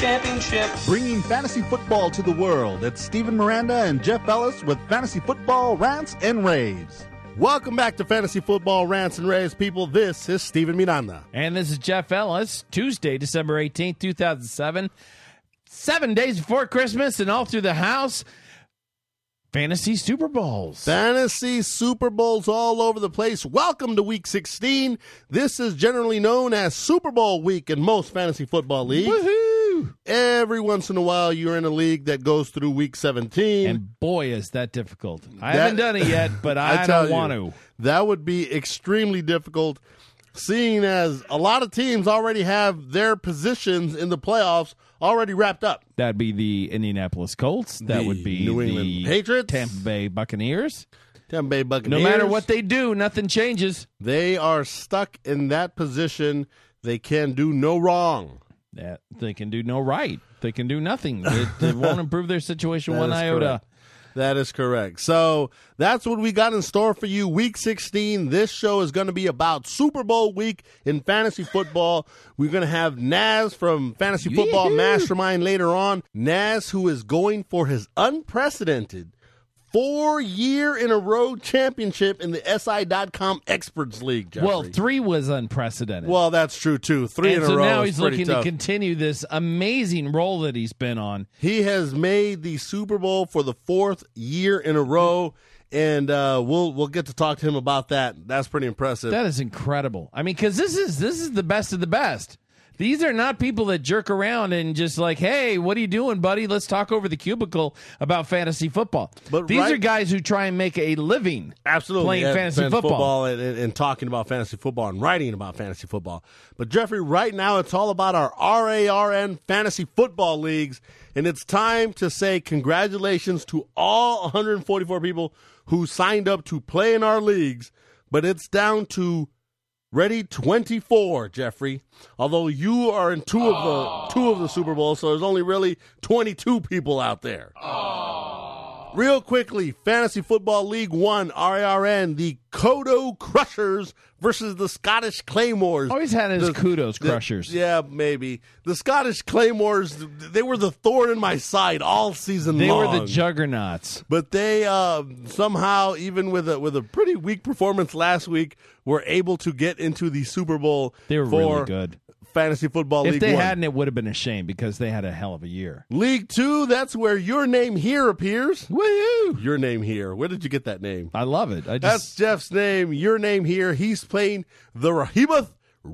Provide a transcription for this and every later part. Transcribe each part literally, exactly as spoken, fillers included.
championship. Bringing fantasy football to the world, it's Steven Miranda and Jeff Ellis with Fantasy Football Rants and Raves. Welcome back to Fantasy Football Rants and Raves, people. This is Steven Miranda. And this is Jeff Ellis. Tuesday, December eighteenth, two thousand seven. Seven days before Christmas and all through the house, Fantasy Super Bowls. Fantasy Super Bowls all over the place. Welcome to Week sixteen. This is generally known as Super Bowl week in most fantasy football leagues. Woohoo! Every once in a while, you're in a league that goes through Week seventeen. And boy, is that difficult. I That- haven't done it yet, but I, I tell don't want you, to. That would be extremely difficult, seeing as a lot of teams already have their positions in the playoffs already wrapped up. That'd be the Indianapolis Colts. That The would be New England the Patriots. Tampa Bay Buccaneers. Tampa Bay Buccaneers. No matter what they do, nothing changes. They are stuck in that position. They can do no wrong. That they can do no right. They can do nothing. It, it won't improve their situation That one is iota. correct. That is correct. So that's what we got in store for you. Week sixteen. This show is going to be about Super Bowl week in fantasy football. We're going to have Naz from Fantasy Football Yee-hoo. Mastermind later on. Naz, who is going for his unprecedented four-year-in-a-row championship in the S I dot com Experts League, Jeffrey. Well, three was unprecedented. Well, that's true, too. Three and in so a row now is he's pretty looking tough. to continue this amazing role that he's been on. He has made the Super Bowl for the fourth year in a row, and uh, we'll we'll get to talk to him about that. That's pretty impressive. That is incredible. I mean, because this is this is the best of the best. These are not people that jerk around and just like, hey, what are you doing, buddy? Let's talk over the cubicle about fantasy football. But These right- are guys who try and make a living Absolutely. playing Yeah, fantasy football. and, and, and talking about fantasy football and writing about fantasy football. But, Jeffrey, right now it's all about our R A R N fantasy football leagues, and it's time to say congratulations to all one hundred forty-four people who signed up to play in our leagues, but it's down to ready twenty-four, Jeffrey. Although you are in two of the two of the Super Bowls, so there's only really twenty-two people out there. Real quickly, Fantasy Football League One, R A R N, the Kodo Crushers versus the Scottish Claymores. Always had his The- kudos the- crushers. yeah, maybe. The Scottish Claymores, they were the thorn in my side all season They long. were the juggernauts. But they uh, somehow, even with a with a pretty weak performance last week, were able to get into the Super Bowl. They were for really good. Fantasy Football If League they One. hadn't, it would have been a shame because they had a hell of a year. League Two, that's where your name here appears. Woo! Your name here. Where did you get that name? I love it. I That's just Jeff's name. Your name here. He's playing the Rahiboth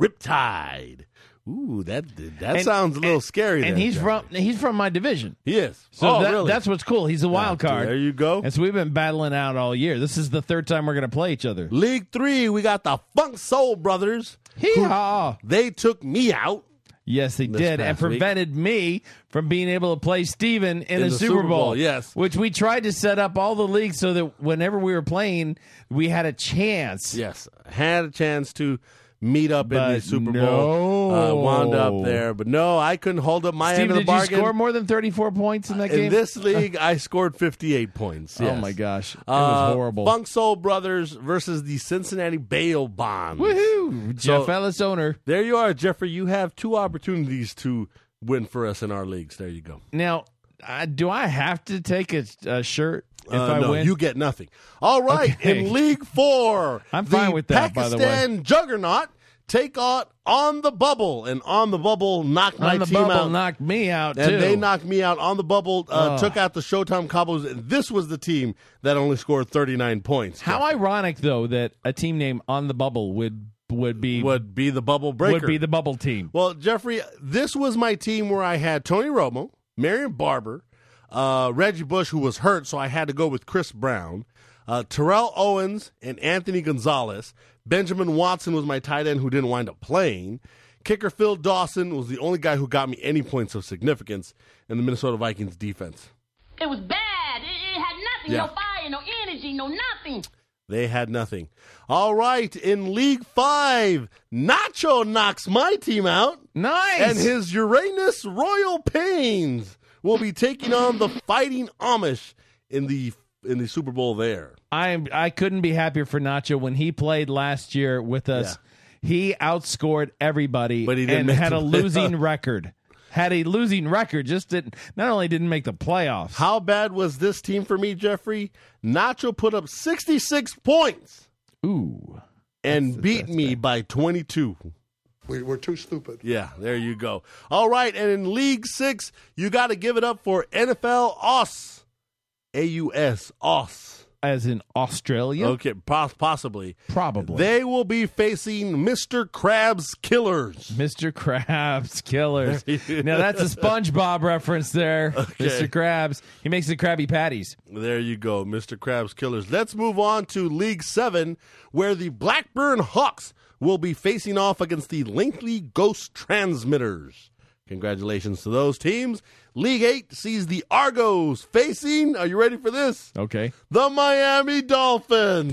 Riptide. Ooh, that that And- sounds a little and- scary. and there, he's Jeff. from he's from my division. He is. So oh, that, really? that's what's cool. He's a wild Yeah, card. There you go. And so we've been battling out all year. This is the third time we're going to play each other. League Three, we got the Funk Soul Brothers. Hee-haw! They took me out. Yes, they This did, and past week. prevented me from being able to play Steven in, In a the Super Super Bowl, Bowl, yes. which we tried to set up all the leagues so that whenever we were playing, we had a chance. Yes, had a chance to meet up in But the Super no. Bowl. Uh, wound up there, but no, I couldn't hold up my Steven, end of the did you bargain. score more than thirty-four points in that in game? this league, I scored fifty-eight points. Oh, yes. my gosh. It Uh, was horrible. Funk Soul Brothers versus the Cincinnati Bail Bonds. Woohoo! Jeff So- Ellis owner. There you are, Jeffrey. You have two opportunities to win for us in our leagues. There you go. Now, uh, do I have to take a, a shirt if Uh, I no, win? you get nothing. All right, Okay. in League Four, I'm fine the with that, by the way. Pakistan Juggernaut take on On the Bubble, and On the Bubble knocked my On the team bubble out. knocked me out, and too. they knocked me out. On the Bubble uh, Oh. took out the Showtime Cowboys. And this was the team that only scored thirty-nine points. How ironic, though, that a team named On the Bubble would would be would be the bubble breaker. would be the bubble team. Well, Jeffrey, this was my team where I had Tony Romo, Marion Barber, uh, Reggie Bush, who was hurt, so I had to go with Chris Brown, uh, Terrell Owens, and Anthony Gonzalez. Benjamin Watson was my tight end who didn't wind up playing. Kicker Phil Dawson was the only guy who got me any points of significance in the Minnesota Vikings defense. It was bad. It, it had nothing. Yeah. No fire, no energy, no nothing. They had nothing. All right, in League Five, Nacho knocks my team out. Nice. And his Uranus Royal Pains will be taking on the Fighting Amish in the in the Super Bowl there. I I couldn't be happier for Nacho when he played last year with us. He outscored everybody But he didn't and make had the a playoffs. losing record. had a losing record. Just didn't. Not only didn't make the playoffs. How bad was this team for me, Jeffrey? Nacho put up sixty-six points. Ooh. And That's- beat that's me bad. by twenty-two. We, we're too stupid. Yeah, there you go. All right, and in League Six, you got to give it up for N F L A U S. A U S, A U S. As in Australia? Okay, pos- possibly. Probably. They will be facing Mister Krabs Killers. Mister Krabs Killers. Now, that's a SpongeBob reference there. Mister Krabs. He makes the Krabby Patties. There you go, Mister Krabs Killers. Let's move on to League Seven, where the Blackburn Hawks will be facing off against the Langley Ghost Transmitters. Congratulations to those teams. League Eight sees the Argos facing, are you ready for this? Okay. The Miami Dolphins.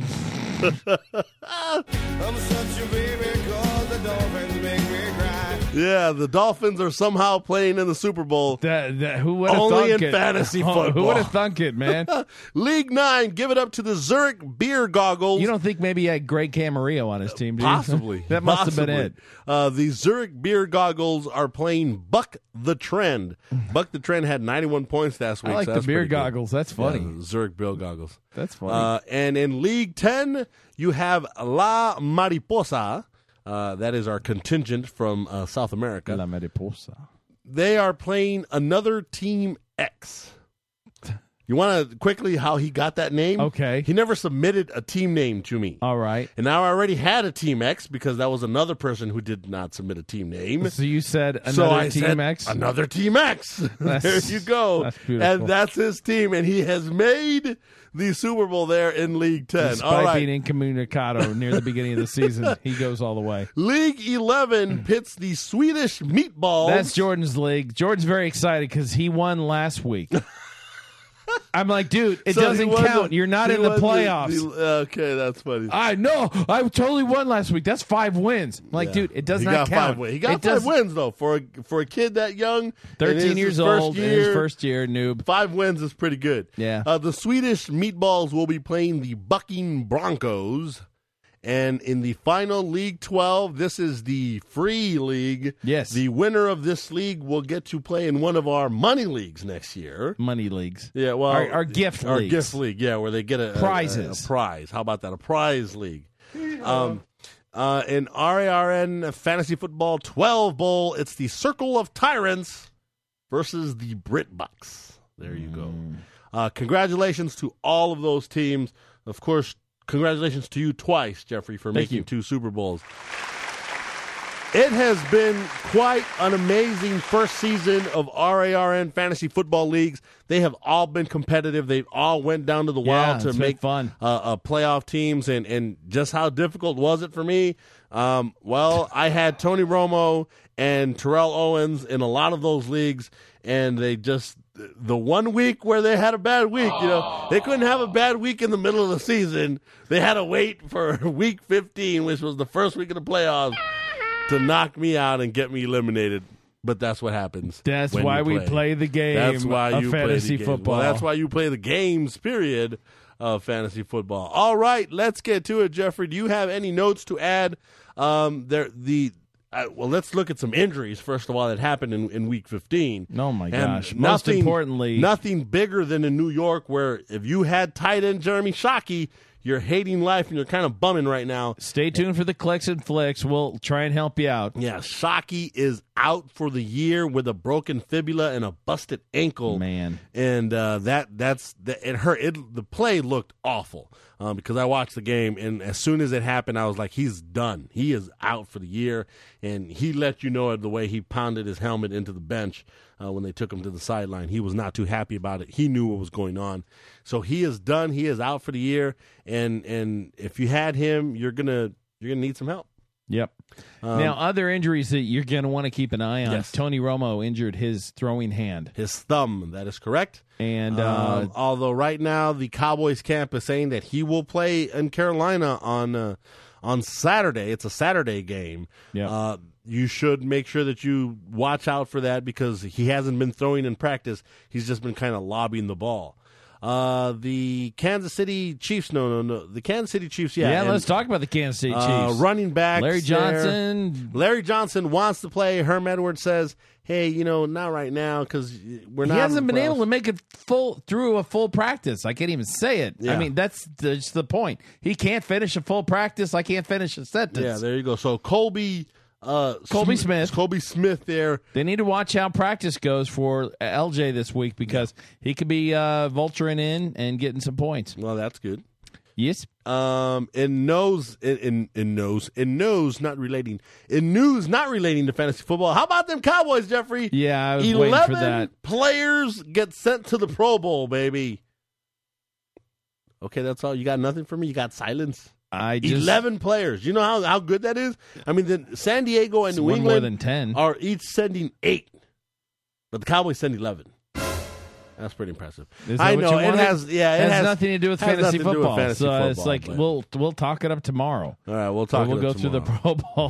I'm such a baby, cause the Dolphins make me cry. Yeah, the Dolphins are somehow playing in the Super Bowl. That, that, who would have Only thunk in it? fantasy Oh, football. Who would have thunk it, man? League Nine, give it up to the Zurich Beer Goggles. You don't think maybe he had Greg Camarillo on his team, do you? Possibly. that must have been Possibly. it. Uh, the Zurich Beer Goggles are playing Buck the Trend. Buck the Trend had ninety-one points last week. I like so the that's beer pretty good. goggles. That's funny. Yeah, Zurich Beer Goggles. That's funny. Uh, and in League ten, you have La Mariposa. Uh, that is our contingent from uh, South America. La Mariposa. They are playing another Team X. You want to quickly how he got that name? Okay. He never submitted a team name to me. All right. And now I already had a Team X because that was another person who did not submit a team name. So you said another so I Team said, X? Another Team X. there That's- you go. that's beautiful. And that's his team. And he has made the Super Bowl there in League ten. Despite All right. being incommunicado near the beginning of the season, he goes all the way. League eleven pits the Swedish Meatballs. That's Jordan's league. Jordan's very excited because he won last week. I'm like, dude, it So he doesn't won count. the- You're not he in the won playoffs. the- okay, that's funny. I know. I totally won last week. That's five wins. I'm like, Yeah. dude, it does he not got count. Five wins. He got It five does- wins though for a, for a kid that young. and thirteen his- years his first old in year, his first year, noob. Five wins is pretty good. Yeah. Uh, the Swedish Meatballs will be playing the Bucking Broncos. And in the final League twelve, this is the free league. Yes. The winner of this league will get to play in one of our money leagues next year. Money leagues. Yeah, well, Our- our gift our leagues. gift league, yeah, where they get a, a- Prizes. a, a prize. How about that? A prize league. Um, uh, in R A R N Fantasy Football twelve Bowl, it's the Circle of Tyrants versus the Brit Bucks. There you go. Uh, congratulations to all of those teams. Of course, congratulations to you twice, Jeffrey, for Thank making you. two Super Bowls. It has been quite an amazing first season of R A R N Fantasy Football Leagues. They have all been competitive. They've all went down to the Yeah, wire to it's been make fun. Uh, uh, playoff teams. And, and just how difficult was it for me? Um, well, I had Tony Romo and Terrell Owens in a lot of those leagues, and they just the one week where they had a bad week, you know, they couldn't have a bad week in the middle of the season. They had to wait for week fifteen, which was the first week of the playoffs, to knock me out and get me eliminated. But that's what happens. That's when why you we play. play the game That's why of you fantasy play the game. football. Well, that's why you play the games, period, of fantasy football. All right, let's get to it, Jeffrey. Do you have any notes to add? Um, there, the uh, well, let's look at some injuries first of all that happened in, in week fifteen. Oh my And gosh! Most nothing- importantly, nothing bigger than in New York, where if you had tight end Jeremy Shockey, you're hating life and you're kind of bumming right now. stay tuned for the clicks and flicks. We'll try and help you out. Yeah, Shockey is out for the year with a broken fibula and a busted ankle. Man. and uh, that that's that it hurt. It, the play looked awful um, because I watched the game, and as soon as it happened, I was like, he's done. He is out for the year, and he let you know it the way he pounded his helmet into the bench uh, when they took him to the sideline. He was not too happy about it. He knew what was going on, so he is done. He is out for the year, and and if you had him, you're gonna you're gonna need some help. Yep. now, other injuries that you're going to want to keep an eye on. Yes. Tony Romo injured his throwing hand, His thumb, that is correct. and uh, Um, although right now the Cowboys camp is saying that he will play in Carolina on uh, on Saturday. It's a Saturday game. Yeah. Uh, you should make sure that you watch out for that because he hasn't been throwing in practice. He's just been kind of lobbing the ball. Uh, the Kansas City Chiefs. No, no, no. The Kansas City Chiefs. Yeah. Yeah, and, let's talk about the Kansas City Chiefs. Uh, running back Larry Johnson. There. Larry Johnson wants to play. Herm Edwards says, "Hey, you know, not right now because we're not." He hasn't been playoffs. able to make it full through a full practice. I can't even say it. Yeah. I mean, that's just the point. He can't finish a full practice. I can't finish a sentence. Yeah, there you go. So Colby, uh, Colby Sm- Smith. Colby Smith there. They need to watch how practice goes for L J this week because he could be uh, vulturing in and getting some points. Well, that's good. Yes. Um, in nose, in, in in nose, in nose, not relating, in news, not relating to fantasy football. How about them Cowboys, Jeffrey? Yeah, I was Eleven waiting for that. players get sent to the Pro Bowl, baby. Okay, that's all. You got nothing for me. You got silence. I just Eleven players. You know how, how good that is? I mean, the San Diego and It's New one England more than ten. are each sending eight, but the Cowboys send eleven. That's pretty impressive. Is that I what know you it wanted? has. Yeah, it has, has nothing to do with has fantasy nothing to do with football. fantasy so football, it's like but- we'll we'll talk it up tomorrow. All right, we'll So talk. we'll it go up through the tomorrow. Pro Bowl.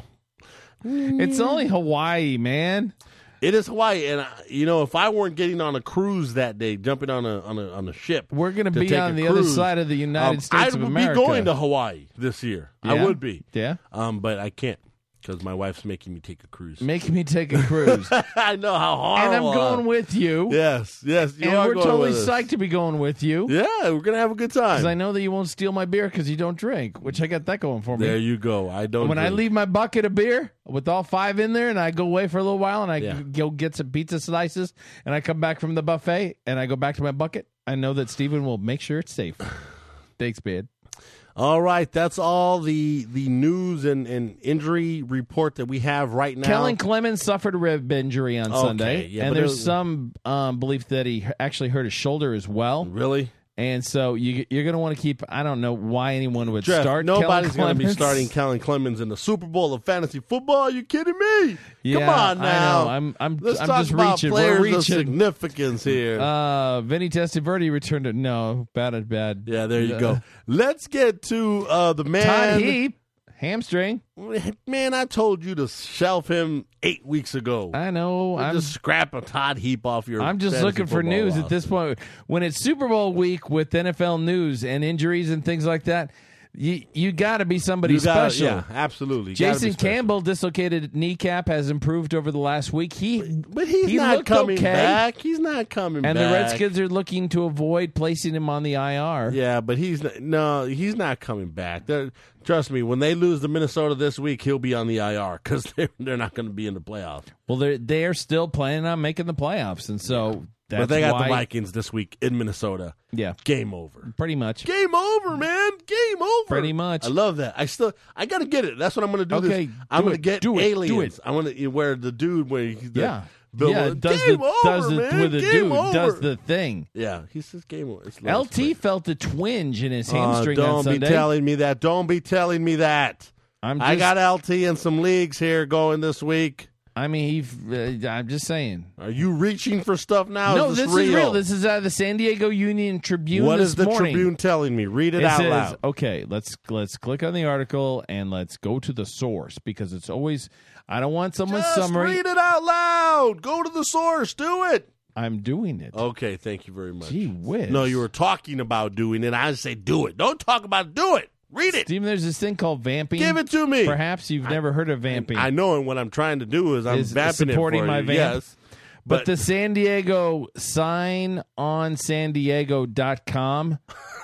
It's only Hawaii, man. It is Hawaii, and I, you know, if I weren't getting on a cruise that day, jumping on a on a on a ship, We're going to to be take on a the other cruise, side of the United um, States I of would America. be going to Hawaii this year. I Yeah? would be. Yeah. Um, but I can't because my wife's making me take a cruise. Making me take a cruise. I know how hard. And I'm going with you. Yes, yes, you and are we're going totally with us. psyched to be going with you. Yeah, we're gonna have a good time. Because I know that you won't steal my beer because you don't drink, which I got that going for me. There you go. I don't. when I drink. leave my bucket of beer with all five in there and I go away for a little while and I Yeah. g- go get some pizza slices and I come back from the buffet and I go back to my bucket, I know that Steven will make sure it's safe. Thanks, man. All right, that's all the the news and, and injury report that we have right now. Kellen Clemens suffered a rib injury on Okay, Sunday, yeah, and but there's it was- some um, belief that he actually hurt his shoulder as well. Really? And so you, you're going to want to keep. I don't know why anyone would Jeff, start. nobody's going to be starting Kellen Clemens in the Super Bowl of fantasy football. Are you kidding me? Yeah, Come on now. I know. I'm. I'm. Let's I'm talk just about reaching. players We're of reaching. significance here. Uh, Vinny Testaverde returned to no bad. Bad. yeah, there you uh, go. Let's get to uh, the man. Todd Heap hamstring. Man, I told you to shelf him eight weeks ago. I know. Or I'm just scrap a Todd Heap off your. I'm just fantasy looking for football news roster. at this point. When it's Super Bowl week with N F L news and injuries and things like that, you you got to be somebody You gotta- special. Yeah, absolutely. You gotta be Jason special. Campbell dislocated kneecap has improved over the last week. He But he's he not looked coming okay. back. He's not coming and back. the Redskins are looking to avoid placing him on the I R. Yeah, but he's not, no, he's not coming back. They're, trust me, when they lose to Minnesota this week, he'll be on the I R because they're they're not going to be in the playoffs. Well, they're they're still planning on making the playoffs, and so that's but they got why, the Vikings this week in Minnesota. Yeah, Game over. pretty much. Game over, man. Game over. Pretty much. I love that. I still, I got to get it. That's what I'm going to do. Okay, this. I'm do going it. to get Do it. Do aliens. it. I want to where the dude where he's the, Yeah, Bill yeah. Willis- Does game the over, does the man. with the game dude over. does the thing. Yeah, he says game over. It's L T felt a twinge in his hamstring Uh, on don't be Sunday. telling me that. Don't be telling me that. I'm just, I got L T in some leagues here going this week. I mean, he, uh, I'm just saying. Are you reaching for stuff now? no, is this this, real? is real. This is out of the San Diego Union Tribune. What this is the morning. Tribune telling me? Read it, It out says, loud. okay, let's let's click on the article and let's go to the source because it's always. I don't want someone's Just summary. read it out loud. Go to the source. Do it. I'm doing it. Okay, thank you very much. Gee whiz. No, you were talking about doing it. I say do it. Don't talk about it. Do it. Read it. Steven, there's this thing called vamping. Give it to me. Perhaps you've never heard of vamping. I know, and what I'm trying to do is I'm Is vamping supporting it for my you. vamp? Yes, but, the San Diego sign on san diego dot com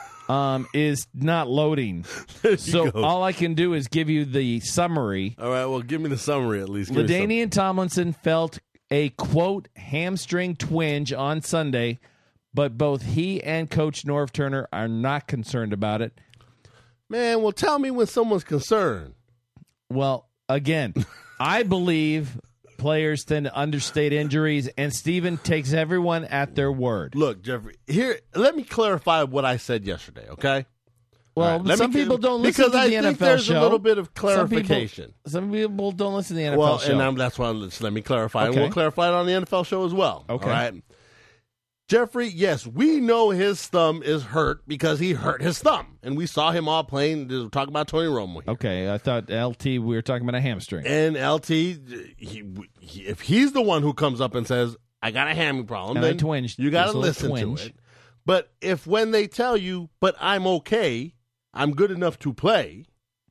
um, is not loading. there you So go. all I can do is give you the summary. All right, well, give me the summary at least. Give me some- LaDainian Tomlinson felt a, quote, hamstring twinge on Sunday, but both he and Coach Norv Turner are not concerned about it. Man, well, tell me when someone's concerned. Well, again, I believe players tend to understate injuries, and Steven takes everyone at their word. Look, Jeffrey, here, let me clarify what I said yesterday, okay? Well, All right, let some me- people don't listen because to I the think N F L there's show. a little bit of Some people- clarification. Some people, don't listen to the N F L Well, show. and I'm, that's why let's, let me clarify. And Okay. we'll clarify it on the N F L show as well. Okay. All right? Jeffrey, yes, we know his thumb is hurt because he hurt his thumb. And we saw him all playing. We're talking about Tony Romo here. Okay, I thought L T, we were talking about a hamstring. And L T, he, he, if he's the one who comes up and says, I got a hammy problem, And I then twinged. you got There's to a little listen twinge. to it. But if when they tell you, but I'm okay, I'm good enough to play,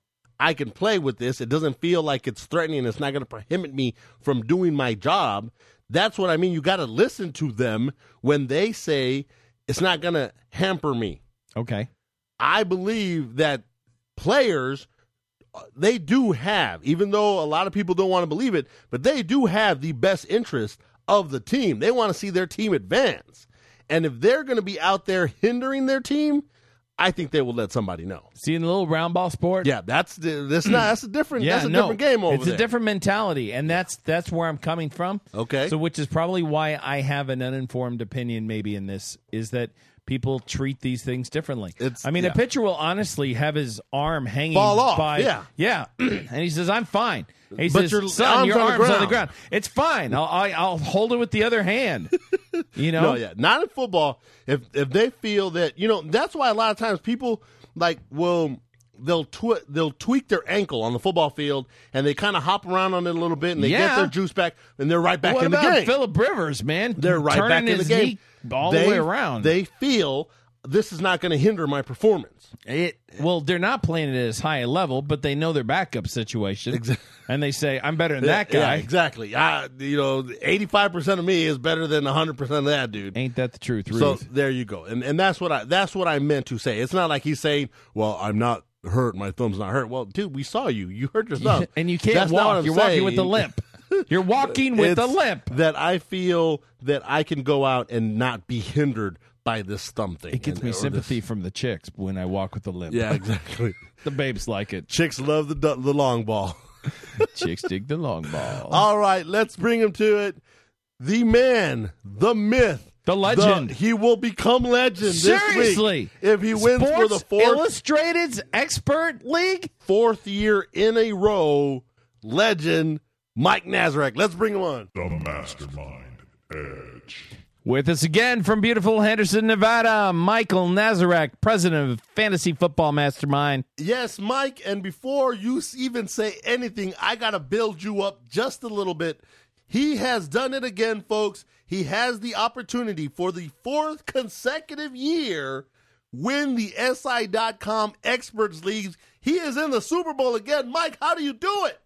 I can play with this, it doesn't feel like it's threatening, it's not going to prohibit me from doing my job, that's what I mean. You got to listen to them when they say it's not going to hamper me. Okay. I believe that players, they do have, even though a lot of people don't want to believe it, but they do have the best interest of the team. They want to see their team advance. And if they're going to be out there hindering their team, I think they will let somebody know. See, in the little round ball sport, yeah, that's the, that's not that's a different yeah, that's a no, different game over it's there. a different mentality, and that's that's where I'm coming from. Okay, so which is probably why I have an uninformed opinion. Maybe in this is that people treat these things differently. It's, I mean, yeah. a pitcher will honestly have his arm hanging Fall off, by, yeah, yeah, and he says, "I'm fine." And he but says, your "Son, arm's your on the arm's on the ground. ground. It's fine. I'll I, I'll hold it with the other hand." You know, no, yeah, not in football. If if they feel that, you know, that's why a lot of times people like will they'll twi- they'll tweak their ankle on the football field and they kind of hop around on it a little bit and they Yeah. get their juice back and they're right back what in the about game. Phillip Rivers, man? They're right Turning back in the his game knee all they, the way around. They feel this is not going to hinder my performance. It, well, they're not playing it at as high a level, but they know their backup situation, Exactly. and they say, "I'm better than Yeah, that guy." yeah, exactly. I, you know, eighty-five percent of me is better than one hundred percent of that dude. Ain't that the truth, Ruth? So there you go, and and that's what I that's what I meant to say. It's not like he's saying, "Well, I'm not hurt, my thumb's not hurt." Well, dude, we saw you. You hurt your thumb, and you can't That's not what walk. I'm You're walking saying. with the limp. You're walking with the It's limp. That I feel that I can go out and not be hindered by this thumb thing. It gets and- me or sympathy this- from the chicks when I walk with the limp. Yeah, exactly. The babes like it. Chicks love the du- the long ball. Chicks dig the long ball. All right, let's bring him to it. The man, the myth, The legend. the- he will become legend Seriously, this week if he wins for the Sports fourth Illustrated's expert league. fourth year in a row. Legend Mike Nazarek. Let's bring him on. The Mastermind Edge. With us again from beautiful Henderson, Nevada, Michael Nazarek, president of Fantasy Football Mastermind. Yes, Mike, and before you s- even say anything, I got to build you up just a little bit. He has done it again, folks. He has the opportunity for the fourth consecutive year win the S I dot com Experts League. He is in the Super Bowl again. Mike, how do you do it?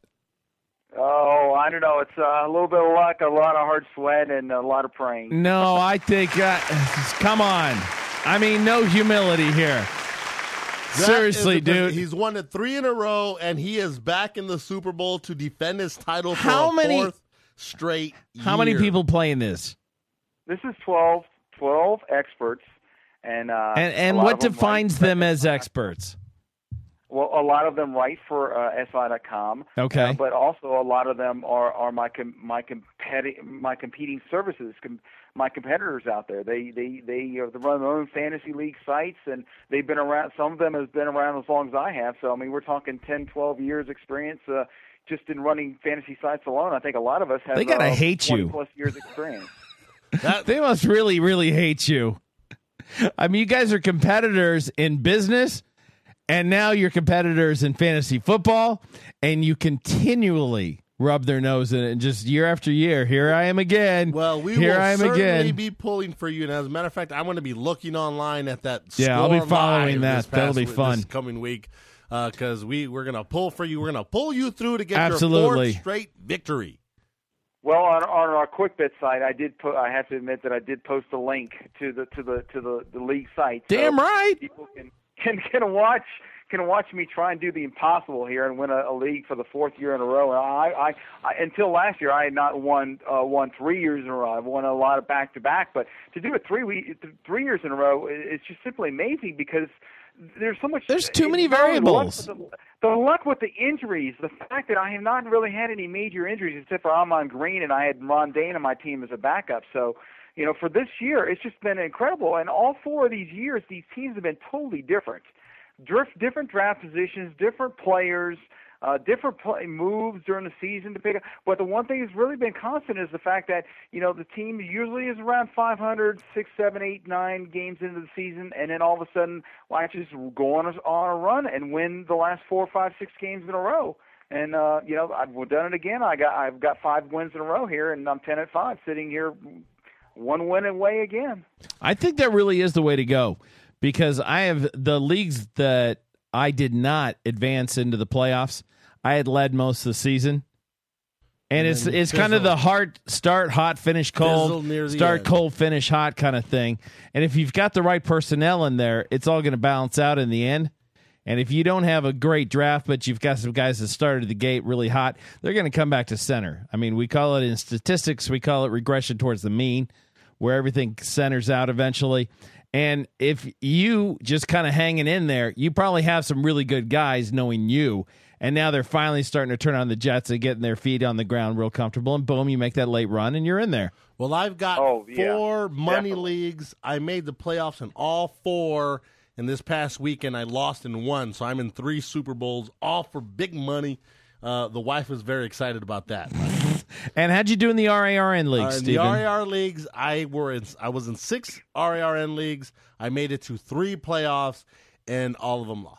Oh, I don't know. It's uh, a little bit of luck, a lot of hard sweat, and a lot of praying. No, I think, uh, come on. I mean, no humility here. That Seriously, is the- dude. He's won it three in a row, and he is back in the Super Bowl to defend his title for How a many- fourth straight How many year. people play in this? This is twelve, twelve experts, and uh, And, and a lot what of them defines write- them as experts? Well, a lot of them write for uh, S I dot com. Okay. uh, but also a lot of them are, are my com- my competi- my competing services, com- my competitors out there. They they they, uh, they run their own fantasy league sites, and they've been around. Some of them has been around as long as I have. So I mean, we're talking ten, twelve years experience uh, just in running fantasy sites alone. I think a lot of us have They gotta uh, hate twenty you. plus years experience. They must really, really hate you. I mean, you guys are competitors in business, and now you're competitors in fantasy football, and you continually rub their nose in it, and just year after year, here I am again. Well, we here will I am certainly again. be pulling for you. And as a matter of fact, I'm going to be looking online at that. Yeah, I'll be Score following Live that. this That'll past be week- fun. this coming week because we we're going to pull for you. We're going to pull you through to get Absolutely. your fourth straight victory. Well, on, on our QuickBet site, I did put. I have to admit that I did post a link to the to the to the, the league site. So Damn right. people can, can can watch can watch me try and do the impossible here and win a, a league for the fourth year in a row. And I, I, I until last year, I had not won uh, won three years in a row. I've won a lot of back to back, but to do it three week, three years in a row, it's just simply amazing because there's so much. There's too many it's not only variables. luck, but The, the luck with the injuries, the fact that I have not really had any major injuries except for Amon Green, and I had Ron Dane on my team as a backup. So, you know, for this year, it's just been incredible. And all four of these years, these teams have been totally different. Drift, different draft positions, different players, uh, different play moves during the season to pick up. But the one thing that's really been constant is the fact that, you know, the team usually is around five hundred, six, seven, eight, nine games into the season, and then all of a sudden, well, I just go on a, on a run and win the last four, five, six games in a row. And uh, you know, I've done it again. I got I've got five wins in a row here, and I'm ten at five, sitting here one win away again. I think that really is the way to go, because I have the leagues that I did not advance into the playoffs. I had led most of the season. And, and it's it's kind of the hard start, hot, finish, cold, start, end. cold, finish, hot kind of thing. And if you've got the right personnel in there, it's all going to balance out in the end. And if you don't have a great draft, but you've got some guys that started the gate really hot, they're going to come back to center. I mean, we call it in statistics, we call it regression towards the mean, where everything centers out eventually. And if you just kind of hanging in there, you probably have some really good guys knowing you. And now they're finally starting to turn on the Jets and getting their feet on the ground real comfortable. And boom, you make that late run and you're in there. Well, I've got oh, yeah. four money Definitely. leagues. I made the playoffs in all four. And this past weekend, I lost in one. So I'm in three Super Bowls, all for big money. Uh, the wife was very excited about that. And how'd you do in the R A R N leagues, uh, in Steven? the R A R leagues, I were in, I was in six R A R N leagues. I made it to three playoffs, and all of them lost.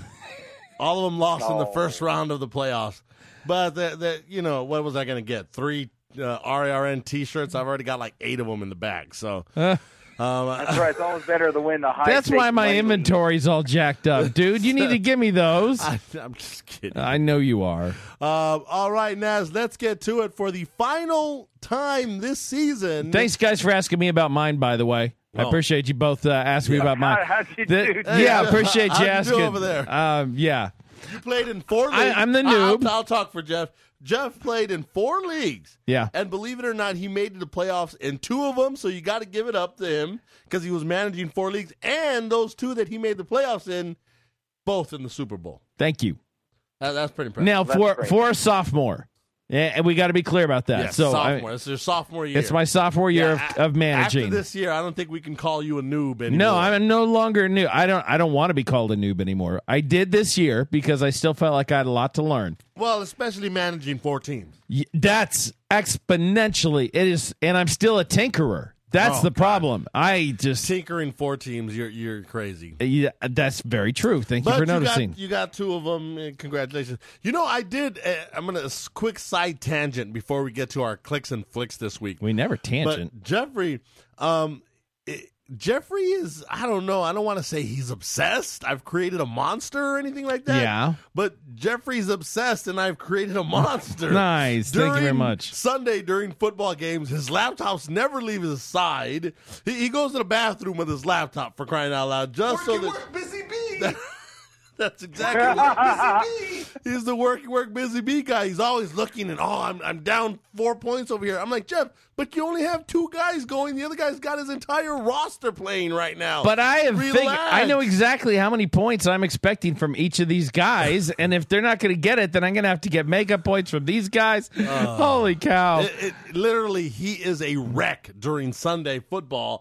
All of them lost oh. in the first round of the playoffs. But, the, the, you know, what was I going to get? Three uh, R A R N T-shirts? I've already got like eight of them in the bag. So uh, um, That's right. It's always better to win the high. That's why my inventory's all jacked up, dude. You need to give me those. I, I'm just kidding. I know you are. Uh, all right, Naz, let's get to it for the final time this season. Thanks, guys, for asking me about mine, by the way. I Oh. appreciate you both uh, asking me about mine. How'd you The- do? yeah, I appreciate you How'd you do asking. over there? Um, yeah. You played in four leagues. I- I'm the noob. I'll, I'll talk for Jeff. Jeff played in four leagues. Yeah. And believe it or not, he made it to playoffs in two of them, so you got to give it up to him because he was managing four leagues. And those two that he made the playoffs in, both in the Super Bowl. Thank you. That, that's pretty impressive. Now, That's for great. for a sophomore, yeah, and we got to be clear about that. Yeah, so I- sophomore. It's your sophomore year. it's my sophomore year Yeah, of, of managing. After this year, I don't think we can call you a noob anymore. No, I'm no longer new. I don't. I don't want to be called a noob anymore. I did this year because I still felt like I had a lot to learn. Well, especially managing four teams. Y- That's exponentially. It is, and I'm still a tinkerer. That's Oh, the God. problem. I just. Tinkering four teams, you're you're crazy. Yeah, that's very true. Thank you But for you noticing. got, you got two of them. And congratulations. You know, I did. Uh, I'm going to a quick side tangent before we get to our clicks and flicks this week. we never tangent. But Jeffrey, um, it, Jeffrey is, I don't know, I don't want to say he's obsessed. I've created a monster or anything like that. Yeah. But Jeffrey's obsessed and I've created a monster. Nice. Thank you very During much. Sunday during football games, his laptops never leave his side. He, he goes to the bathroom with his laptop, for crying out loud, just so that. busy bee. That's exactly what busy bee. He's the work, work, busy bee guy. He's always looking and, oh, I'm, I'm down four points over here. I'm like, Jeff, but you only have two guys going. The other guy's got his entire roster playing right now. But I have Relax. figured, I know exactly how many points I'm expecting from each of these guys, and if they're not going to get it, then I'm going to have to get makeup points from these guys. Holy cow! It, it, literally, he is a wreck during Sunday football.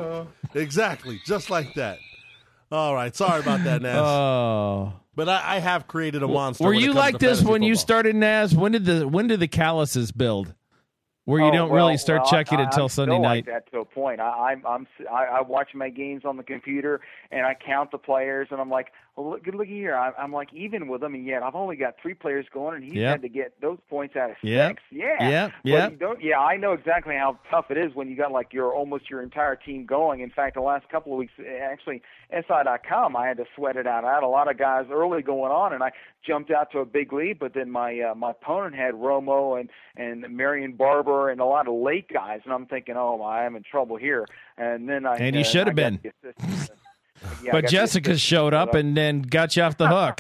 Exactly, just like that. All right, sorry about that, Naz. Oh, but I, I have created a monster. were when it you comes like to this fantasy when you football. started, Naz? When did the when did the calluses build? Where you Oh, don't well, really start well, checking I, until I'm Sunday still night. Like that to a point. I, I'm, I'm, I, I watch my games on the computer and I count the players, and I'm like, well, look, look here. I, I'm like even with him, and yet I've only got three players going, and he's Yep. had to get those points out of Yep. six. Yeah, Yep. But Yep. you don't, yeah, I know exactly how tough it is when you got like your almost your entire team going. In fact, the last couple of weeks, actually, S I dot com, I had to sweat it out. I had a lot of guys early going on, and I jumped out to a big lead, but then my uh, my opponent had Romo and and Marion Barber and a lot of late guys, and I'm thinking, oh, I'm in trouble here. And then I And you uh, should I have got been. the assist. Yeah, I But got the Jessica assist. showed up and then got you off the hook.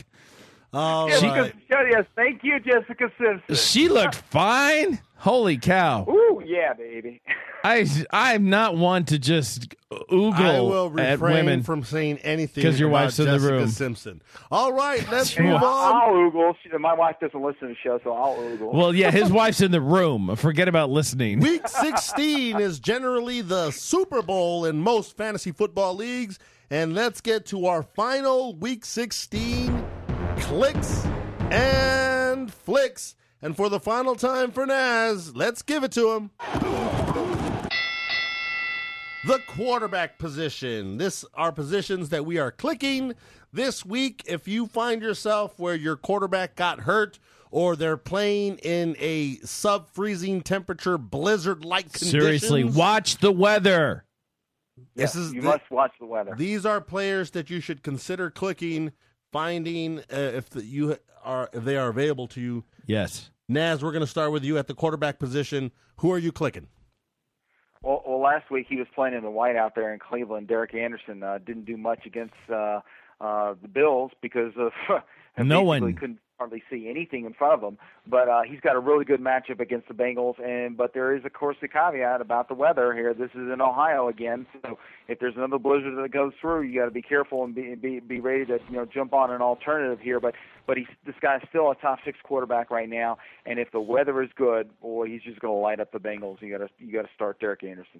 All Jessica, right. yes, thank you, Jessica Simpson. She looked fine. Holy cow! Ooh, yeah, baby. I I'm not one to just oogle I will at refrain women. from saying anything 'Cause your about wife's in the Jessica room. Simpson. All right, let's Hey, move on. I'll oogle. She, my wife doesn't listen to the show, so I'll oogle. Well, yeah, his wife's in the room. Forget about listening. Week sixteen is generally the Super Bowl in most fantasy football leagues. And let's get to our final Week sixteen clicks and flicks. And for the final time for Naz, let's give it to him. the quarterback position. This are positions that we are clicking this week. If you find yourself where your quarterback got hurt or they're playing in a sub-freezing temperature, blizzard-like conditions. Seriously, watch the weather. This Yeah, is you the- must watch the weather. These are players that you should consider clicking, finding uh, if the, you are if they are available to you. Yes. Naz, we're going to start with you at the quarterback position. Who are you clicking? Well, well, last week he was playing in the white out there in Cleveland. Derek Anderson uh, didn't do much against uh, uh, the Bills because of No basically one. couldn't hardly see anything in front of him. But uh, he's got a really good matchup against the Bengals. And but there is, of course, the caveat about the weather here. This is in Ohio again, so if there's another blizzard that goes through, you got to be careful and be, be be ready to you know jump on an alternative here. But but he's this guy's still a top six quarterback right now. And if the weather is good, boy, he's just going to light up the Bengals. You got to you got to start Derek Anderson.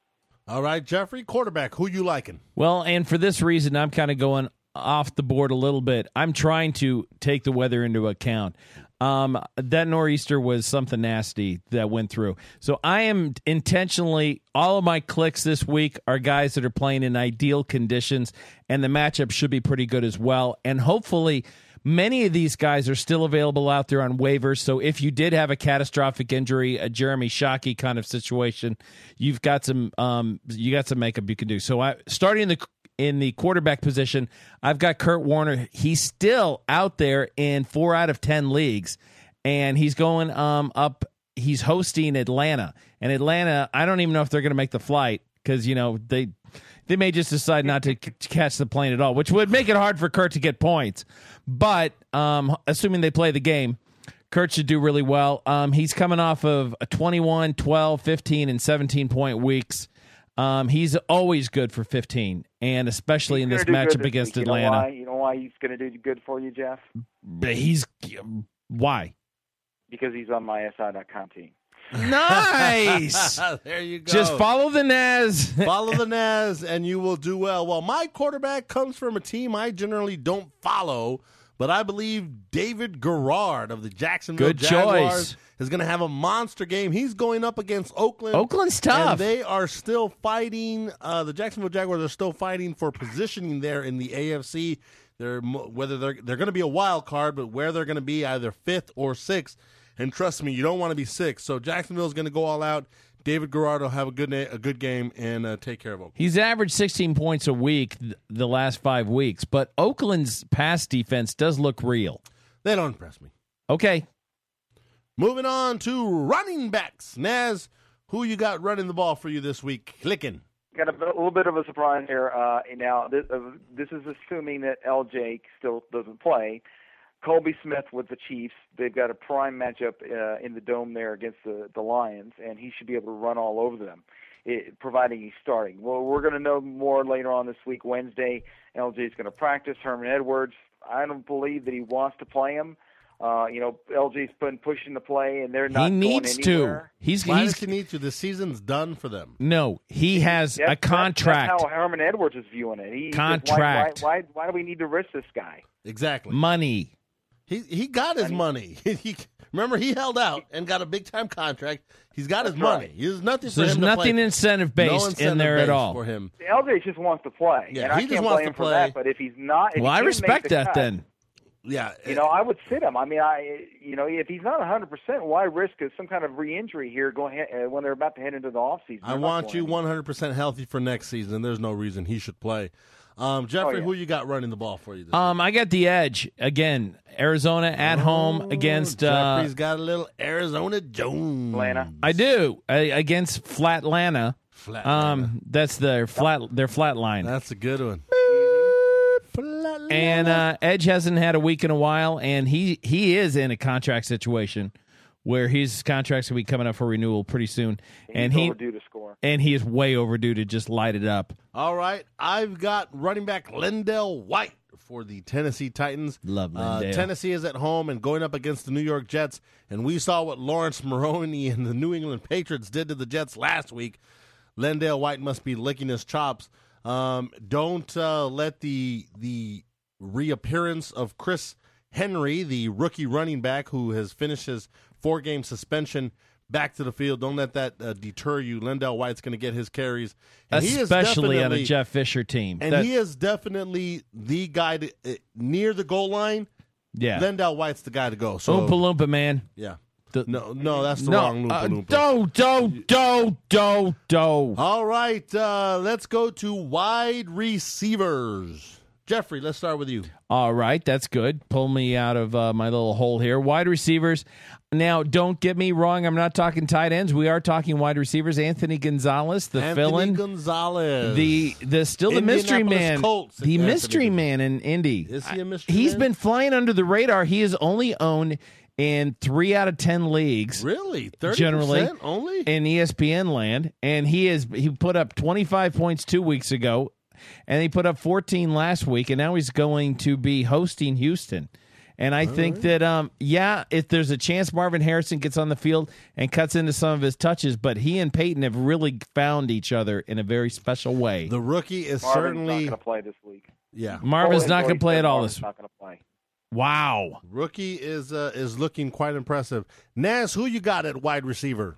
All right, Jeffrey, quarterback. Who you liking? Well, and for this reason, I'm kind of going off the board a little bit. I'm trying to take the weather into account. Um, that nor'easter was something nasty that went through. So I am intentionally, all of my clicks this week are guys that are playing in ideal conditions, and the matchup should be pretty good as well. And hopefully many of these guys are still available out there on waivers. So if you did have a catastrophic injury, a Jeremy Shockey kind of situation, you've got some um, you got some makeup you can do. So I starting the in the quarterback position, I've got Kurt Warner. He's still out there in four out of ten leagues, and he's going um, up. He's hosting Atlanta, and Atlanta, I don't even know if they're going to make the flight because you know they they may just decide not to c- catch the plane at all, which would make it hard for Kurt to get points. But um, assuming they play the game, Kurt should do really well. Um, he's coming off of a twenty-one, twelve, fifteen, and seventeen point weeks. Um, he's always good for fifteen, and especially He's in this gonna do good matchup this against week. You know Atlanta. why? You know why he's going to do good for you, Jeff? But he's why? Because he's on my S I dot com team. Nice. There you go. Just follow the Naz. Follow the Naz, and you will do well. Well, my quarterback comes from a team I generally don't follow, but I believe David Garrard of the Jacksonville Good Jaguars choice. is going to have a monster game. He's going up against Oakland. Oakland's tough. And they are still fighting. Uh, the Jacksonville Jaguars are still fighting for positioning there in the A F C. They're mo- whether they're they're going to be a wild card, but where they're going to be either fifth or sixth. And trust me, you don't want to be sixth. So Jacksonville is going to go all out. David Garrard will have a good na- a good game and uh, take care of Oakland. He's averaged sixteen points a week th- the last five weeks, but Oakland's pass defense does look real. They don't impress me. Okay. Moving on to running backs. Naz, who you got running the ball for you this week? Clicking. Got a, bit- a little bit of a surprise here. Uh, now, this, uh, this is assuming that L J still doesn't play. Colby Smith with the Chiefs. They've got a prime matchup uh, in the dome there against the, the Lions, and he should be able to run all over them, it, providing he's starting. Well, we're going to know more later on this week, Wednesday. L J's going to practice. Herman Edwards, I don't believe that he wants to play him. Uh, you know, L J's been pushing to play, and they're not He needs going to. anywhere. He's Why he's does he need to? The season's done for them. no. He has That's- a contract. That's, that's how Herman Edwards is viewing it. He, he says, Contract. Why, why, why, why do we need to risk this guy? Exactly. Money. He he got his money. he remember he held out and got a big time contract. He's got his That's money. right. There's nothing. So for there's him to nothing play. incentive No based incentive in there at based all. for him. L J just wants to play, Yeah, and I he just can't wants blame to him for play. that. But if he's not, if Well, he I can't respect make the that cut, then. Yeah, You know, I would sit him. I mean, I you know, if he's not one hundred percent, why risk some kind of re-injury here going uh, when they're about to head into the off season? I want you one hundred percent healthy for next season. There's no reason he should play. Um, Jeffrey, Oh, yeah. who you got running the ball for you? This Um, I got the edge again. Arizona at week? home Oh, against. Uh, Jeffrey's got a little Arizona Jones. Atlanta. I do uh, against Flatlanta. Flat. Um, that's their flat their flat line. That's a good one. And uh, Edge hasn't had a week in a while, and he he is in a contract situation where his contract's gonna be coming up for renewal pretty soon, and he's he overdue to score. and he is way overdue to just light it up. All right, I've got running back Lendell White for the Tennessee Titans. Love Uh, Lendell. Tennessee is at home and going up against the New York Jets, and we saw what Lawrence Maroney and the New England Patriots did to the Jets last week. Lendell White must be licking his chops. Um, don't uh, let the the reappearance of Chris Henry, the rookie running back who has finished his four-game suspension, back to the field. Don't let that uh, deter you. Lendell White's going to get his carries. And he is especially on a definitely- Jeff Fisher team. And That- he is definitely the guy to, uh, near the goal line. yeah. Lendell White's the guy to go. So Oompa Loompa, man. yeah. The- No, no, that's the no, wrong Loompa uh, Loompa. do, do, do, do, do. All right, uh, let's go to wide receivers. Jeffrey, let's start with you. All right, that's good. Pull me out of uh, my little hole here. Wide receivers. Now, don't get me wrong. I'm not talking tight ends. We are talking wide receivers. Anthony Gonzalez, the Anthony fill-in. Gonzalez. The the still the mystery Indianapolis man, Colts. the Anthony mystery Gonzalez. man in Indy. Is he a mystery He's man? been flying under the radar. He is only owned in three out of ten leagues. Really? thirty percent Generally, only? in E S P N land, and he is he put up twenty-five points two weeks ago, and he put up fourteen last week, and now he's going to be hosting Houston. And I think that, um, yeah, if there's a chance Marvin Harrison gets on the field and cuts into some of his touches, but he and Peyton have really found each other in a very special way. The rookie is Marvin's certainly not going to play this week. yeah. Marvin's Oh, not and going to play Lloyd at all Marvin's this. Not going to play. Wow. Rookie is uh, is looking quite impressive. Naz, who you got at wide receiver?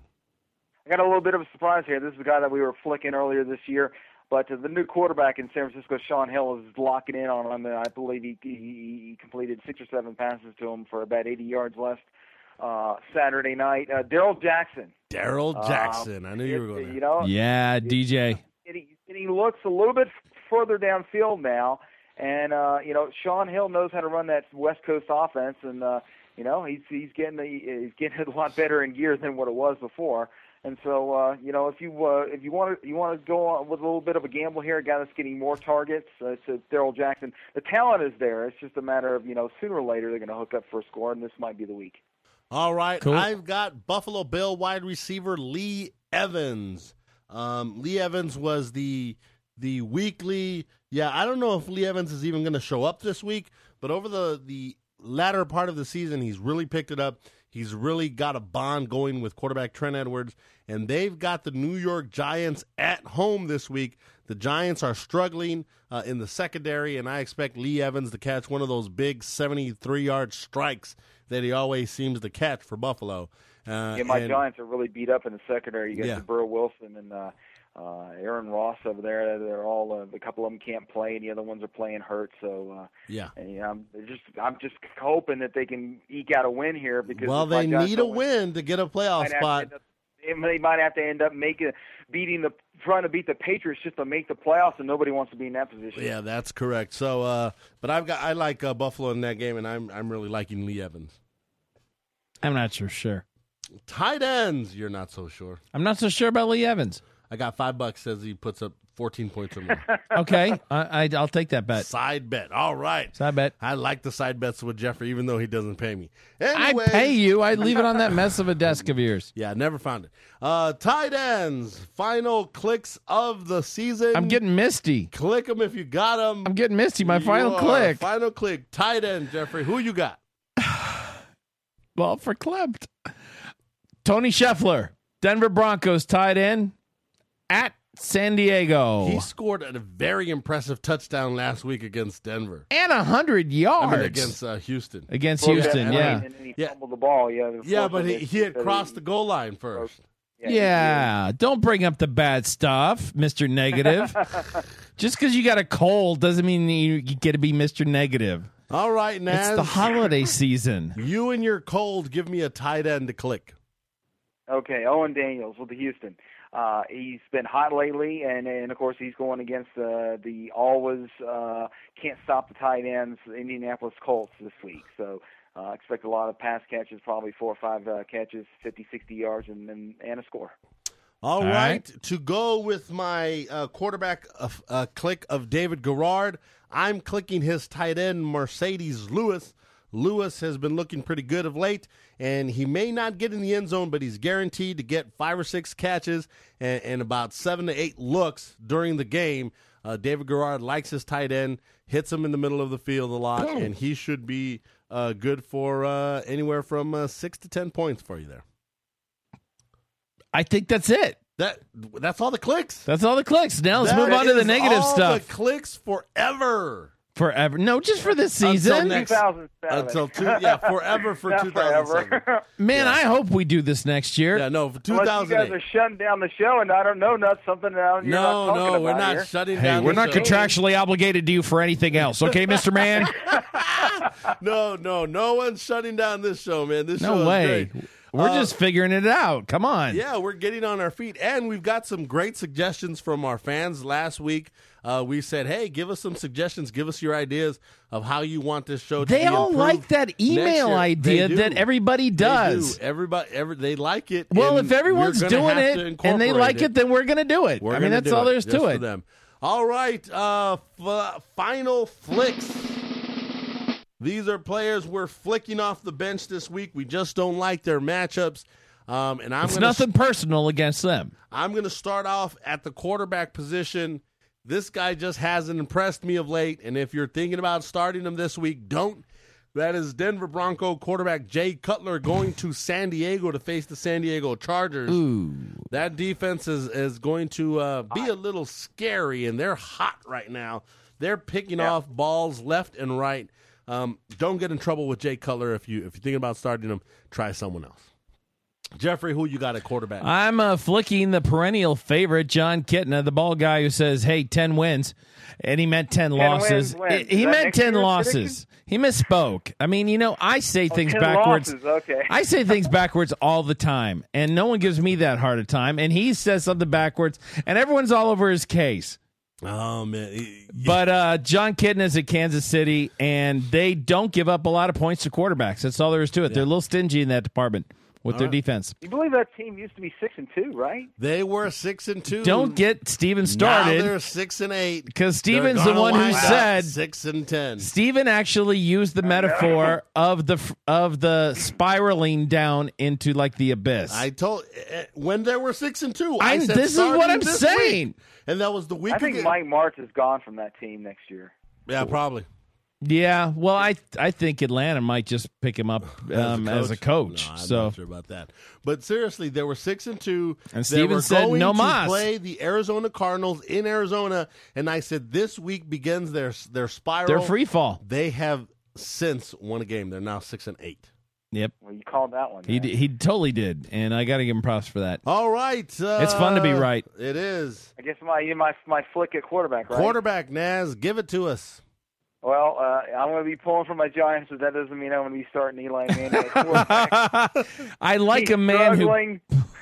I got a little bit of a surprise here. This is a guy that we were flicking earlier this year, but uh, the new quarterback in San Francisco, Sean Hill, is locking in on him. And I believe he, he, he completed six or seven passes to him for about eighty yards less uh, Saturday night. Uh, Daryl Jackson. Daryl Uh, Jackson. I knew you were it- going there. You know, Yeah, D J. and he, and he looks a little bit further downfield now. And uh, you know, Sean Hill knows how to run that West Coast offense, and uh, you know, he's he's getting the, he's getting it a lot better in gear than what it was before. And so, uh, you know, if you uh, if you want to you want to go on with a little bit of a gamble here, a guy that's getting more targets, uh, it's uh, Daryl Jackson. The talent is there. It's just a matter of, you know, sooner or later they're going to hook up for a score, and this might be the week. All right, Cool. I've got Buffalo Bill wide receiver Lee Evans. Um, Lee Evans was the the weekly. Yeah, I don't know if Lee Evans is even going to show up this week, but over the the latter part of the season, he's really picked it up. He's really got a bond going with quarterback Trent Edwards, and they've got the New York Giants at home this week. The Giants are struggling uh, in the secondary, and I expect Lee Evans to catch one of those big seventy-three-yard strikes that he always seems to catch for Buffalo. Uh, Yeah, my and- Giants are really beat up in the secondary. You got Yeah. Burrow Wilson and uh, uh, Aaron Ross over there. They're all uh, a couple of them can't play, and the other ones are playing hurt. So uh, Yeah. and, you know, I'm just I'm just hoping that they can eke out a win here because Well, if my they Giants need a don't win to get a they playoff might have to spot. end up- They might have to end up making beating the trying to beat the Patriots just to make the playoffs, and nobody wants to be in that position. Yeah, that's correct. So, uh, but I've got I like uh, Buffalo in that game, and I'm I'm really liking Lee Evans. I'm not so sure. Tight ends, you're not so sure. I'm not so sure about Lee Evans. I got five bucks. Says he puts up fourteen points or more. Okay, I, I, I'll take that bet. Side bet. All right. So I bet. I like the side bets with Jeffrey, even though he doesn't pay me. I Anyways, pay you. I leave it on that mess of a desk of yours. Yeah, never found it. Uh, tight ends. Final clicks of the season. I'm getting misty. click them if you got them. I'm getting misty. My final click. Final click. Tight end, Jeffrey. Who you got? Well, for Klimt. Tony Scheffler, Denver Broncos tight end at San Diego. He scored a very impressive touchdown last week against Denver. and one hundred I yards. mean, against uh, Houston. Against Well, Houston, yeah, yeah. And then he Yeah. fumbled the ball. Yeah, Yeah, but he, unfortunately, he had so crossed the goal line first. Yeah, don't bring up the bad stuff, Mister Negative. Just because you got a cold doesn't mean you, you get to be Mister Negative. All right, Naz. It's the holiday season. You and your cold, give me a tight end to click. Okay, Owen Daniels with the Houston. Uh, he's been hot lately, and, and of course he's going against uh, the always uh, can't stop the tight ends Indianapolis Colts this week. So uh, expect a lot of pass catches, probably four or five uh, catches, fifty, sixty yards, and and, and a score. All All right. right. To go with my uh, quarterback uh, uh, click of David Garrard, I'm clicking his tight end, Mercedes Lewis. Lewis has been looking pretty good of late, and he may not get in the end zone, but he's guaranteed to get five or six catches and, and about seven to eight looks during the game. Uh, David Garrard likes his tight end, hits him in the middle of the field a lot, and he should be uh, good for uh, anywhere from uh, six to ten points for you there. I think that's it. That That's all the clicks. That's all the clicks. Now let's That move on to the is negative all stuff. the clicks forever. Forever. No, just for this Until season. next- two thousand seven. Until two, yeah, forever for Not two thousand seven. forever. Man, I hope we do this next year. Yeah, no, for two Unless you thousand guys are eight. shutting down the show, and I don't know, not something that you're No, not talking no, we're about not here. shutting Hey, down. we're the not show. contractually obligated to you for anything else, okay, Mister Man? No, no, no one's shutting down this show, man. This show No is way. great. We're Uh, just figuring it out. Come on. Yeah, we're getting on our feet, and we've got some great suggestions from our fans. Last week, uh, we said, "Hey, give us some suggestions. Give us your ideas of how you want this show to They be all improved like that next email year." idea They that do. everybody They does. do. Everybody, every, they like it. Well, and if everyone's we're gonna doing have to it and they incorporate like it, then we're going to do it. We're I mean, gonna that's do all it there is just to for it. them. All right, uh, f- final flicks. These are players we're flicking off the bench this week. We just don't like their matchups. Um, and I'm It's gonna nothing personal against them. I'm going to start off at the quarterback position. This guy just hasn't impressed me of late, and if you're thinking about starting him this week, don't. That is Denver Bronco quarterback Jay Cutler going to San Diego to face the San Diego Chargers. Ooh. That defense is, is going to uh, be a little scary, and they're hot right now. They're picking Yeah. off balls left and right. Um, don't get in trouble with Jay Cutler. If, you, if you're thinking about starting him, try someone else. Jeffrey, who you got at quarterback? I'm uh, flicking the perennial favorite, John Kitna, the ball guy who says, hey, ten wins. And he meant ten, losses. wins, wins. He Is that meant next ten year's losses. prediction? He misspoke. I mean, you know, I say things ten backwards. losses, okay. I say things backwards all the time, and no one gives me that hard a time. And he says something backwards, and everyone's all over his case. Oh, man. He- But uh, John Kitna's at Kansas City, and they don't give up a lot of points to quarterbacks. That's all there is to it. They're a little stingy in that department with their defense. You believe that team used to be six and two, right? They were six and two. Don't get Steven Now started. they're six and eight Because They're Steven's the gonna one who wind up said six and ten. Steven actually used the metaphor of the of the spiraling down into like the abyss. I told uh, when they were six and two. I I'm- said this is what starting I'm this saying. week. And that was the week. I think again. Mike Martz is gone from that team next year. Yeah, probably. yeah, well, I I think Atlanta might just pick him up um, as a coach. No, I'm so not sure about that. But seriously, they were six and two. And they Steven were said, going "No to mas." play the Arizona Cardinals in Arizona, and I said this week begins their their spiral. they're free fall. They have since won a game. They're now six and eight. Yep, Well, you called that one. he man. d- he totally did, and I got to give him props for that. All right, uh, It's fun to be right. It is. I guess my my my flick at quarterback, right? Quarterback Naz, give it to us. Well, uh, I'm going to be pulling for my Giants, but that doesn't mean I'm going to be starting Eli Manning at quarterback. I like He's a man who struggling.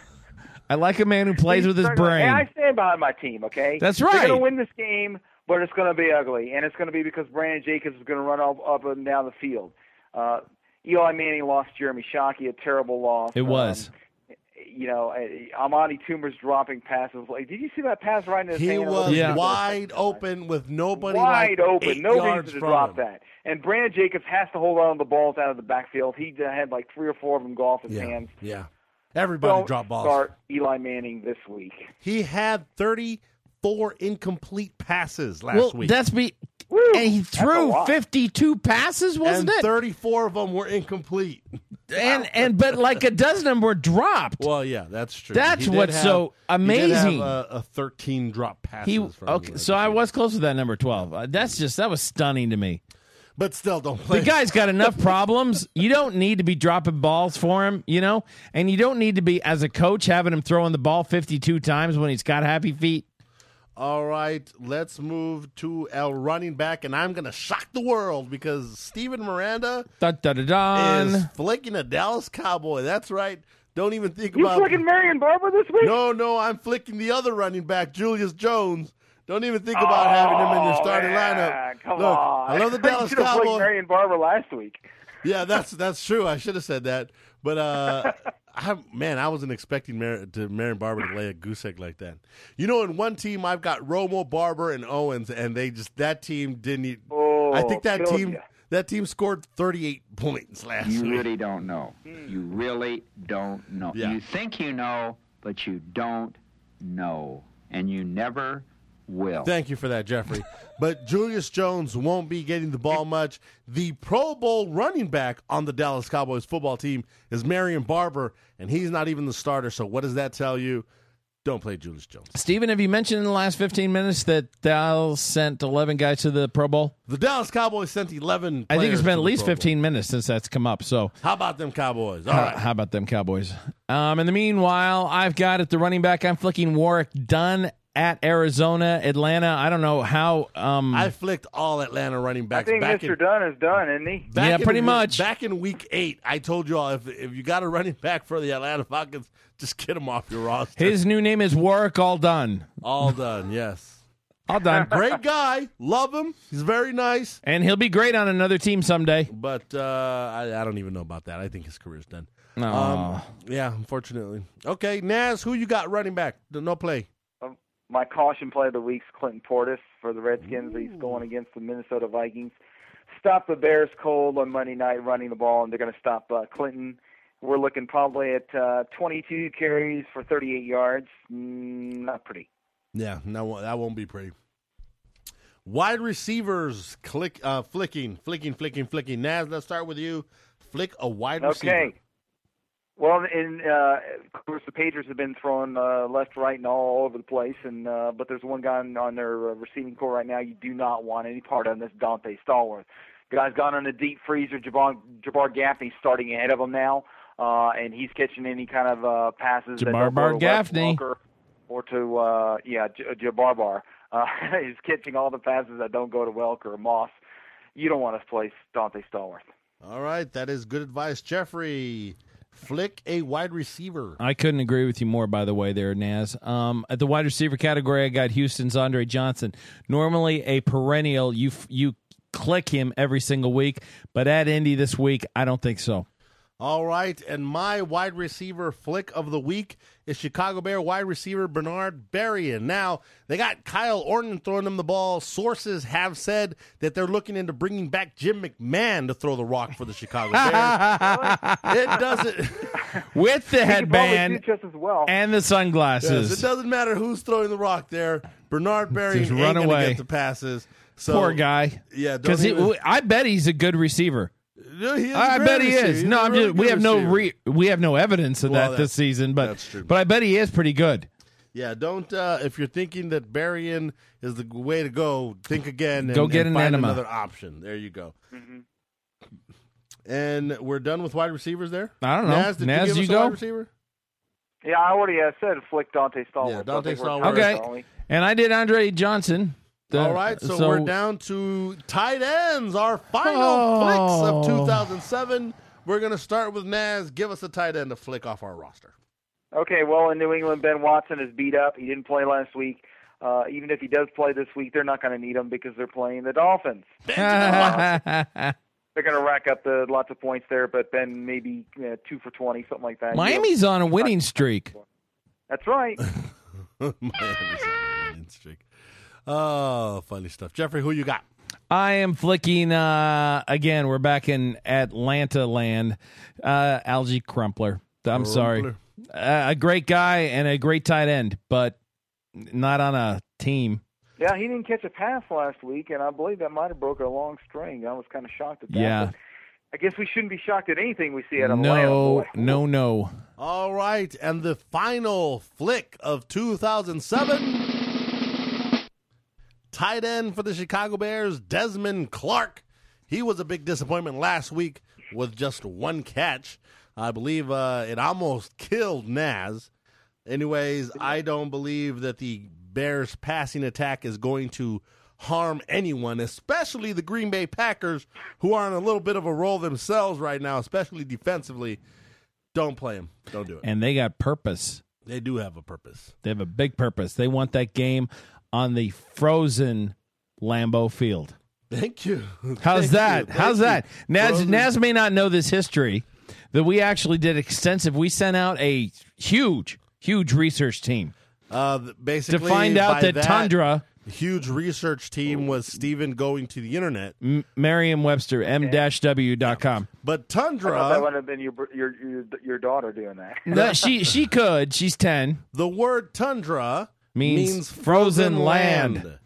I like a man who plays He's with his struggling. brain. And I stand behind my team, okay? That's They're right. going to win this game, but it's going to be ugly, and it's going to be because Brandon Jacobs is going to run up, up and down the field. Uh, Eli Manning lost Jeremy Shockey, a terrible loss. It was. Um, you know, uh, Amani Toomer's dropping passes. Like, did you see that pass right in his He hand? was Yeah. wide open with nobody wide like open. eight No yards reason to from drop him. that. And Brandon Jacobs has to hold on to the balls out of the backfield. He had like three or four of them go off his Yeah, hands. yeah. Everybody Don't dropped balls. start Eli Manning this week. He had thirty-four incomplete passes last well, week. that's be Woo, and he that's a threw lot. fifty-two passes, wasn't and it? thirty-four of them were incomplete. and and but like a dozen of them were dropped. Well, yeah, that's true. That's He did what's have- so He amazing. did have a, a thirteen drop passes. He from okay, him. so I was close to that number twelve. Uh, that's just that was stunning to me. but still, don't play. The guy's got enough problems. You don't need to be dropping balls for him, you know, and you don't need to be as a coach having him throwing the ball fifty-two times when he's got happy feet. All right, let's move to our running back, and I'm going to shock the world because Steven Miranda Da da da da. is flicking a Dallas Cowboy. That's right. Don't even think You about flicking Marion Barber this week? No, no, I'm flicking the other running back, Julius Jones. Don't even think about having him in your starting Oh, man, lineup. Come Look, on. I love the Dallas You should have flicked Cowboys. Marion Barber last week. Yeah, that's that's true. I should have said that, but uh, I, man, I wasn't expecting Mar- to Marion Barber to lay a goose egg like that. You know, in one team I've got Romo, Barber, and Owens, and they just that team didn't. Eat, Oh, I think that killed team ya. that team scored thirty-eight points last You week. really don't know. You really don't know. Yeah. You think you know, but you don't know. And you never will. Thank you for that, Jeffrey. But Julius Jones won't be getting the ball much. The Pro Bowl running back on the Dallas Cowboys football team is Marion Barber, and he's not even the starter. So what does that tell you? don't play Julius Jones. Steven, have you mentioned in the last fifteen minutes that Dallas sent eleven guys to the Pro Bowl? The Dallas Cowboys sent eleven I think it's been to at the least Pro Bowl. fifteen minutes since that's come up. So How about them Cowboys? All how, right. how about them Cowboys? Um, in the meanwhile, I've got at the running back, I'm flicking Warwick Dunn at Arizona, Atlanta. I don't know how. Um, I flicked all Atlanta running I backs. think back Mister in, Dunn is done, isn't he? back Yeah, in pretty week- much. Back in week eight, I told you all if if you got a running back for the Atlanta Falcons, just get him off your roster. his new name is Warwick All Done. all done. Yes. All done. Great guy. Love him. He's very nice. And he'll be great on another team someday. But uh, I, I don't even know about that. I think his career's done. No. Um, yeah, unfortunately. Okay, Naz, who you got running back? No play. Um, my caution play of the week's Clinton Portis for the Redskins. He's going against the Minnesota Vikings. Stop the Bears cold on Monday night running the ball, and they're going to stop uh, Clinton. We're looking probably at uh, twenty-two carries for thirty-eight yards. Mm, not pretty. Yeah, no, that won't be pretty. Wide receivers, click, uh, flicking, flicking, flicking, flicking. Naz, let's start with you. Flick a wide receiver. Okay. Well, in uh, of course, the Patriots have been throwing uh, left, right, and all over the place. And uh, but there's one guy on, on their uh, receiving core right now you do not want any part of. And that's Dante Stallworth. Guy's gone on a deep freezer. Jabbar, Jabbar Gaffney's starting ahead of him now, uh, and he's catching any kind of uh, passes. that Jabbar don't go Bar to Wes Gaffney. Welker or to uh, yeah, J- Jabbar Bar. Uh, he's catching all the passes that don't go to Welker or Moss. You don't want to play Dante Stallworth. All right, that is good advice. Jeffrey, flick a wide receiver. I couldn't agree with you more, by the way, there, Naz. Um, at the wide receiver category, I got Houston's Andre Johnson. Normally a perennial, you you click him every single week, but at Indy this week, I don't think so. All right, and my wide receiver flick of the week is Chicago Bear wide receiver Bernard Berrien. Now, they got Kyle Orton throwing them the ball. Sources have said that they're looking into bringing back Jim McMahon to throw the rock for the Chicago Bears. It doesn't... With the He could probably headband do just as well. and the sunglasses. Yes, it doesn't matter who's throwing the rock there. Bernard Berrien Just ain't run going away. to get the passes. So, Poor guy. Yeah, don't Because even- I bet he's a good receiver. Yeah, he is a I great bet he receiver. is. He's No, a I'm really just. We good have no receiver. re, we have no evidence of Well, that this that's- season, but that's true. but I bet he is pretty good. Yeah, don't uh, if you're thinking that Berrien is the way to go, think again. And, Go get and an find enema. another option. There you go. Mm-hmm. And we're done with wide receivers there. I don't know. Naz, did Naz, you give you us a go? wide receiver? Yeah, I already uh, said flick Dante Stallworth. Yeah, Dante I think we're Stallworth. covered, Okay. don't we? And I did Andre Johnson. The- All right, so, we're down to tight ends. Our final Oh. flicks of two thousand seven. We're going to start with Naz. Give us a tight end to flick off our roster. Okay, well, in New England, Ben Watson is beat up. He didn't play last week. Uh, even if he does play this week, they're not going to need him because they're playing the Dolphins. They're going to rack up the lots of points there, but Ben maybe uh, two for twenty, something like that. Miami's on a winning streak. That's right. Miami's on a winning streak. Oh, funny stuff. Jeffrey, who you got? I am flicking, uh, again, we're back in Atlanta land, uh, Algie Crumpler. I'm sorry. Crumpler. Uh, a great guy and a great tight end, but not on a team. Yeah, he didn't catch a pass last week, and I believe that might have broken a long string. I was kind of shocked at that. Yeah. But I guess we shouldn't be shocked at anything we see out of Atlanta. No, Boy. no, no. All right, and the final flick of two thousand seven. Tight end for the Chicago Bears, Desmond Clark. He was a big disappointment last week with just one catch. I believe uh, it almost killed Naz. Anyways, I don't believe that the Bears' passing attack is going to harm anyone, especially the Green Bay Packers, who are on a little bit of a roll themselves right now, especially defensively. Don't play them. Don't do it. And they got purpose. They do have a purpose. They have a big purpose. They want that game on the frozen Lambeau Field. Thank you. How's Thank that? you. Thank How's you. that? Naz, Frozen- Naz may not know this history, that we actually did extensive. We sent out a huge, huge research team Uh, basically, to find out by that, Tundra, huge research team was Steven going to the internet. M- Merriam-Webster, m dash w dot com. But I thought that Tundra, would have been your your your, your daughter doing that. No, she she could. She's ten. the word tundra Means means, frozen land.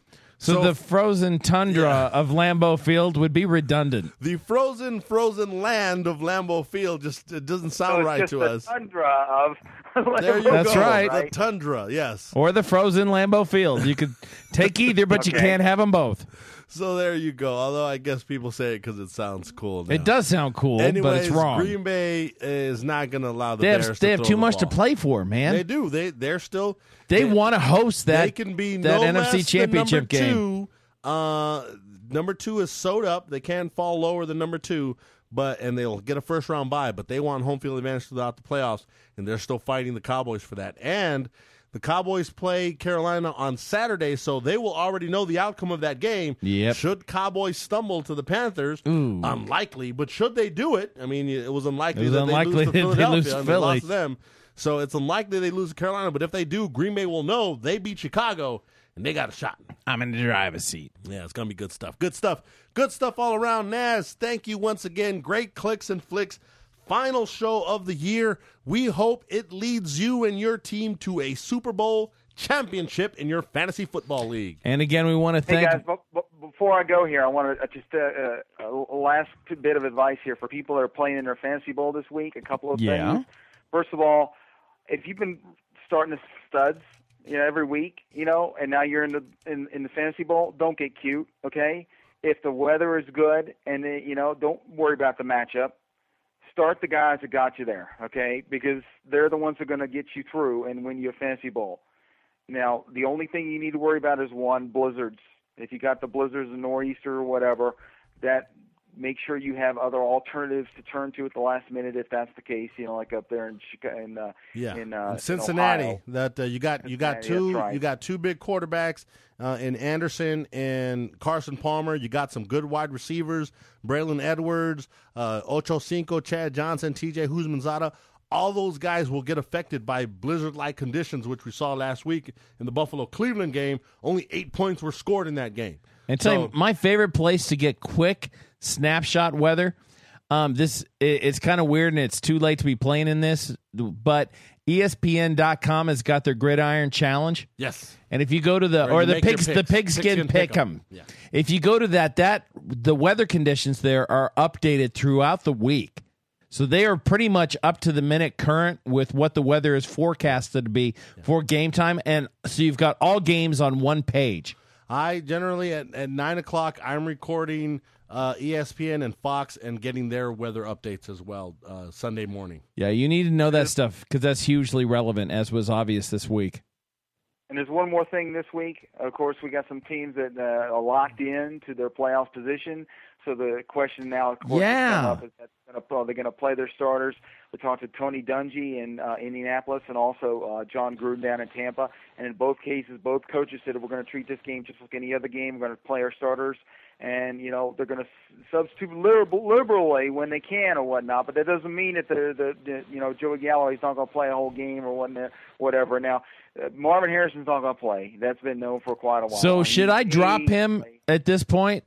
So, So- the frozen tundra Yeah. of Lambeau Field would be redundant. The frozen, frozen land of Lambeau Field just it doesn't So sound it's right just to the us. tundra of. There you That's go. right. The tundra, yes. Or the frozen Lambeau Field. You could take either, but you Okay. can't have them both. So there you go. Although I guess people say it because it sounds cool. Now. It does sound cool, Anyways, but it's wrong. Green Bay is not going to allow the they Bears have, to they have throw too the much to ball. play for, man. They do. They they're still. They, want to host that. They can be that no N F C less Championship than number game. Two. Uh, number two is sewed up. They can fall lower than number two, but and they'll get a first round bye. But they want home field advantage throughout the playoffs, and they're still fighting the Cowboys for that. And the Cowboys play Carolina on Saturday, so they will already know the outcome of that game. Yep. Should Cowboys stumble to the Panthers, Ooh. unlikely, but should they do it, I mean, it was unlikely It was that unlikely they lose to they Philadelphia lose to and they Philly. lost to them. So it's unlikely they lose to Carolina, but if they do, Green Bay will know they beat Chicago, and they got a shot. I'm in the driver's seat. Yeah, it's going to be good stuff. Good stuff. Good stuff all around. Naz, thank you once again. Great clicks and flicks. Final show of the year. We hope it leads you and your team to a Super Bowl championship in your fantasy football league. And again, we want to Hey thank. guys, b- b- before I go here, I want to just uh, uh, a last bit of advice here for people that are playing in their fantasy bowl this week. A couple of Yeah. things. First of all, if you've been starting to studs, you know, every week, you know, and now you're in the in, in the fantasy bowl, don't get cute, okay? If the weather is good, and it, you know, don't worry about the matchup. Start the guys that got you there, okay? Because they're the ones that are going to get you through and win you a fantasy bowl. Now, the only thing you need to worry about is one, blizzards. If you got the blizzards, the nor'easter or whatever, that make sure you have other alternatives to turn to at the last minute if that's the case. You know, like up there in Chicago, in, uh, Yeah, in, uh, in Cincinnati. in Ohio. That uh, you got you got Cincinnati, two that's right. you got two big quarterbacks uh, in Anderson and Carson Palmer. You got some good wide receivers, Braylon Edwards, uh, Ocho Cinco, Chad Johnson, T J Huzmanzada. All those guys will get affected by blizzard-like conditions, which we saw last week in the Buffalo-Cleveland game. Only eight points were scored in that game. And tell So- you, my favorite place to get quick snapshot weather. Um, this it, it's kind of weird, and it's too late to be playing in this. But E S P N dot com has got their Gridiron Challenge. Yes. And if you go to the Where or you the make your pigs, the picks. pigskin Pigskin pick'em. Pick'em. Yeah. If you go to that, that the weather conditions there are updated throughout the week. So they are pretty much up to the minute current with what the weather is forecasted to be for game time. And so you've got all games on one page. I generally at, at nine o'clock I'm recording uh, E S P N and Fox and getting their weather updates as well uh, Sunday morning. Yeah, you need to know that stuff because that's hugely relevant, as was obvious this week. And there's one more thing this week. Of course, we got some teams that uh, are locked in to their playoff position. So the question now, of course, Yeah. is up is that gonna, are they going to play their starters? We talked to Tony Dungy in uh, Indianapolis and also uh, John Gruden down in Tampa. And in both cases, both coaches said we're going to treat this game just like any other game. We're going to play our starters. And, you know, they're going to substitute liberal, liberally when they can or whatnot. But that doesn't mean that, the, the, the you know, Joey Galloway's not going to play a whole game or whatnot, whatever. Now, uh, Marvin Harrison's not going to play. That's been known for quite a while. So And should he- I drop he- him at this point?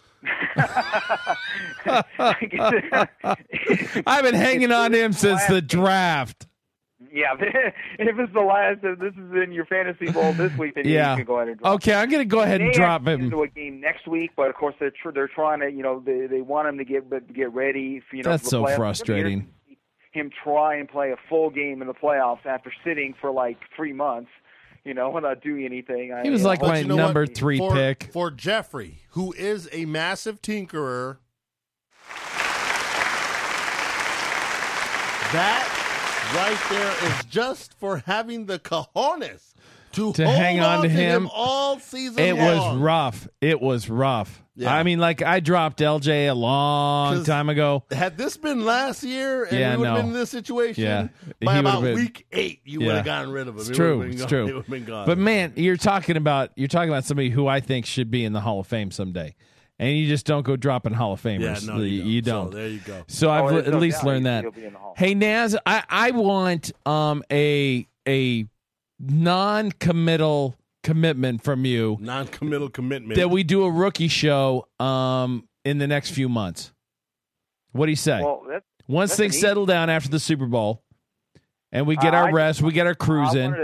I've been hanging on to him since the draft. Yeah, if it's the last, if this is in your fantasy bowl this week, then Yeah. you can go ahead and drop Okay, I'm going to go ahead him. and They drop have to him. into a game next week, but of course they're tr- they're trying to, you know, they they want him to get but get ready. For, you know, That's for the so playoffs. frustrating. Him try and play a full game in the playoffs after sitting for like three months, you know, without doing anything. I, He was you know, like But my you know number what? three for, pick. For Jeffrey, who is a massive tinkerer, that right there is just for having the cojones to, To hold hang on to him. all season It was long. rough. It was rough. Yeah. I mean, like I dropped L J a long 'Cause time ago. Had this been last year and Yeah, we would have no. been in this situation, Yeah. by He would've about been- week eight, you Yeah. would have gotten rid of him. It's It true. would've been It's gone. true. It would've been gone. But man, you're talking about you're talking about somebody who I think should be in the Hall of Fame someday, and you just don't go dropping Hall of Famers. yeah, no, you, you don't. don't. So there you go. So I've Oh, there's at no least doubt learned he'll- that. he'll be in the Hall. Hey Naz, I, I want um a a non-committal commitment from you Non-committal commitment. that we do a rookie show um in the next few months. What do you say? Well, that's, Once that's things an settle down after the Super Bowl, and we get Uh, our I- rest, we get our cruise I in. wanted to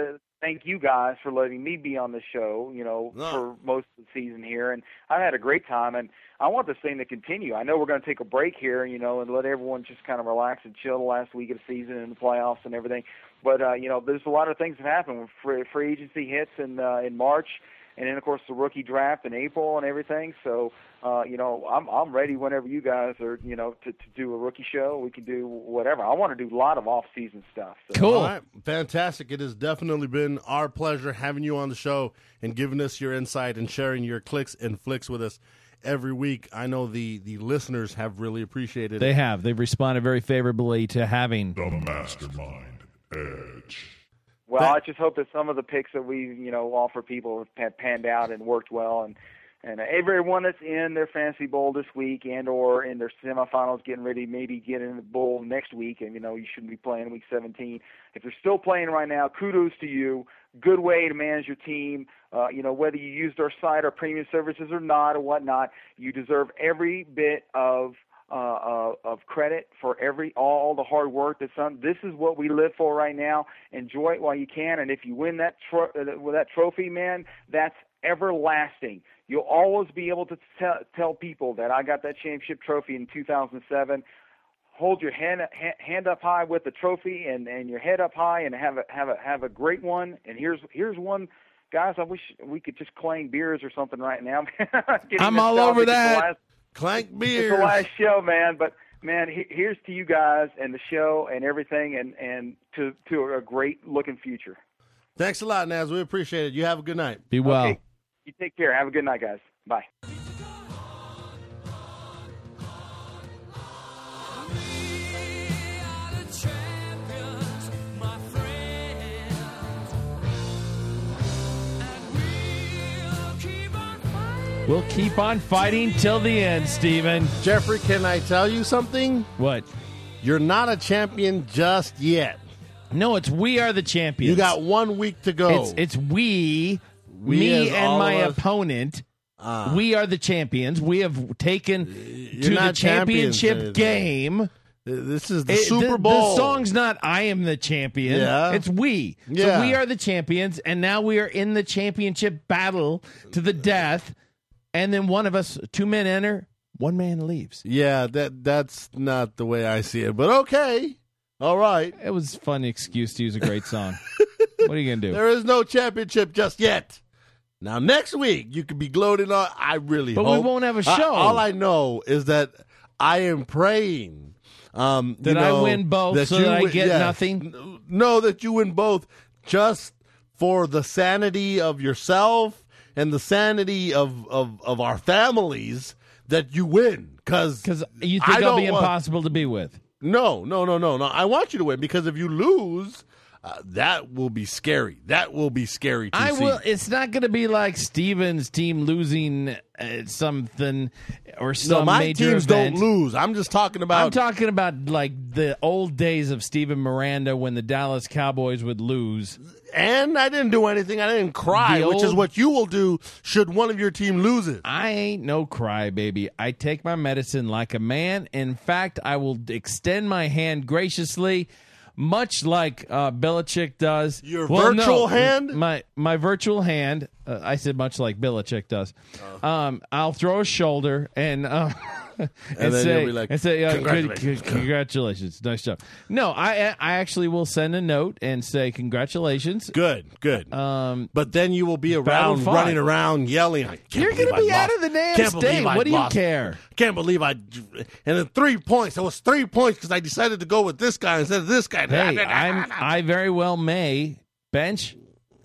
thank you guys for letting me be on the show, you know, No. for most of the season here. And I've had a great time, and I want this thing to continue. I know we're going to take a break here, you know, and let everyone just kind of relax and chill the last week of the season and the playoffs and everything. But, uh, you know, there's a lot of things that happen when free, free agency hits in, uh, in March, and then, of course, the rookie draft in April and everything. So, uh, you know, I'm I'm ready whenever you guys are, you know, to, to do a rookie show. We can do whatever. I want to do a lot of off-season stuff. So. Cool. All right, fantastic. It has definitely been our pleasure having you on the show and giving us your insight and sharing your clicks and flicks with us every week. I know the, the listeners have really appreciated They it. have. They've responded very favorably to having. The Mastermind Edge. Well, That- I just hope that some of the picks that we, you know, offer people have panned out and worked well, and and everyone that's in their fantasy bowl this week and or in their semifinals, getting ready, maybe get in the bowl next week, and you know you shouldn't be playing week seventeen. If you're still playing right now, kudos to you. Good way to manage your team. Uh, you know, whether you used our site, our premium services or not, or whatnot, you deserve every bit of. Uh, uh, of credit for every all the hard work that's done. This is what we live for right now. Enjoy it while you can, and if you win that tro- uh, with that trophy, man, that's everlasting. You'll always be able to tell tell people that I got that championship trophy in two thousand seven. Hold your hand ha- hand up high with the trophy, and, and your head up high, and have a have a have a great one. And here's here's one. Guys, I wish we could just clang beers or something right now. I'm all over that. Clank beers. It's the last show, man. But man, he, here's to you guys and the show and everything, and, and to to a great looking future. Thanks a lot, Naz. We appreciate it. You have a good night. Be well. Okay. You take care. Have a good night, guys. Bye. We'll keep on fighting till the end, Steven. Jeffrey, can I tell you something? What? You're not a champion just yet. No, it's we are the champions. You got one week to go. It's, it's we, We me as and all my of us. opponent. Uh, we are the champions. We have taken You're to the not champions championship or anything. game. This is the It- Super the, Bowl. The song's not "I am the champion." Yeah. It's we. Yeah. So we are the champions, and now we are in the championship battle to the death. And then one of us, two men enter, one man leaves. Yeah, that that's not the way I see it. But okay. All right. It was a fun excuse to use a great song. What are you gonna do? There is no championship just yet. Now, next week, you could be gloating on. I really But we hope. won't have a I- show. all I know is that I am praying. Um, That you I know, win both so you that I win- get yes. nothing? No, that you win both just for the sanity of yourself and the sanity of, of, of our families, that you win. Because Because you think I'll be impossible to be with. No, no, no, no, no. I want you to win, because if you lose, uh, that will be scary. That will be scary to I see. will. It's not going to be like Steven's team losing uh, something or some no, my major teams event. don't lose. I'm just talking about. I'm talking about like the old days of Steven Miranda when the Dallas Cowboys would lose. And I didn't do anything. I didn't cry, The which is old- what you will do should one of your team loses. I ain't no crybaby. I take my medicine like a man. In fact, I will extend my hand graciously, much like uh, Belichick does. Your Well, no, virtual hand? My my virtual hand. Uh, I said much like Belichick does. Oh. Um, I'll throw a shoulder and. Uh, and, And then say, you'll be like, and say, uh, good- "Congratulations." good- congratulations, nice job. No, I I actually will send a note and say congratulations. Good, good. Um, but then you will be Battle around, fought. running around, yelling. I can't You're believe gonna be I out lost. of the damn Can't state. believe I What do you lost. care? Can't believe I. And then three points. It was three points because I decided to go with this guy instead of this guy. Hey, I'm I very well may bench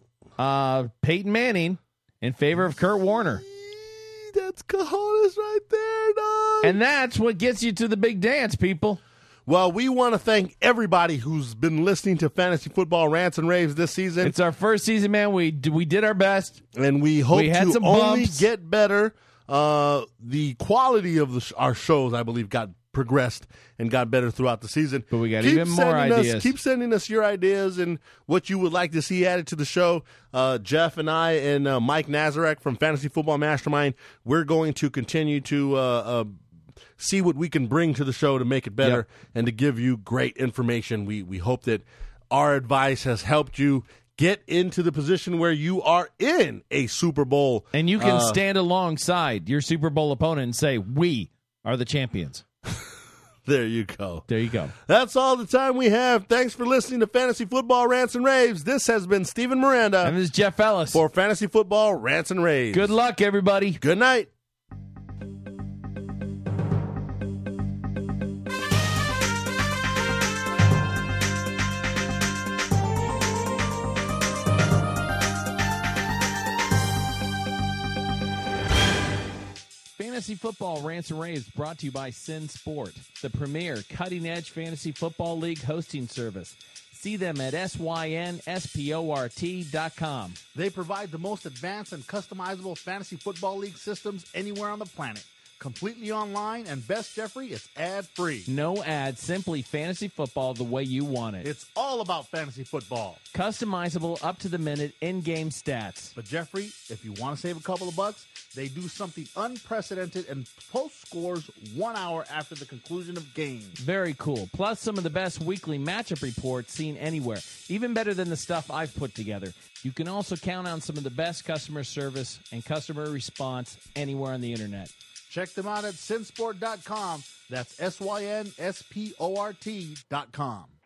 uh, Peyton Manning in favor of Kurt Warner. That's cojones right there, dog. And that's what gets you to the big dance, people. Well, we want to thank everybody who's been listening to Fantasy Football Rants and Raves this season. It's our first season, man. We we did our best. And we hope We had to some only bumps. get better. Uh, the quality of the sh- our shows, I believe, got progressed and got better throughout the season. But we got Keep even more sending us- ideas. keep sending us your ideas and what you would like to see added to the show. Uh, Jeff and I and uh, Mike Nazarek from Fantasy Football Mastermind, we're going to continue to uh, uh, see what we can bring to the show to make it better Yep. and to give you great information. We we hope that our advice has helped you get into the position where you are in a Super Bowl. And you can uh, stand alongside your Super Bowl opponent and say, we are the champions. There you go. There you go. That's all the time we have. Thanks for listening to Fantasy Football Rants and Raves. This has been Stephen Miranda. And this is Jeff Ellis. For Fantasy Football Rants and Raves. Good luck, everybody. Good night. Fantasy Football Rants and Raves brought to you by Sin Sport, the premier cutting-edge fantasy football league hosting service. See them at S Y N S P O R T dot com. They provide the most advanced and customizable fantasy football league systems anywhere on the planet. Completely online, and best, Jeffrey, it's ad-free. No ads, simply fantasy football the way you want it. It's all about fantasy football. Customizable, up-to-the-minute, in-game stats. But, Jeffrey, if you want to save a couple of bucks, they do something unprecedented and post scores one hour after the conclusion of games. Very cool. Plus some of the best weekly matchup reports seen anywhere. Even better than the stuff I've put together. You can also count on some of the best customer service and customer response anywhere on the internet. Check them out at sin sport dot com. That's S Y N S P O R T dot com.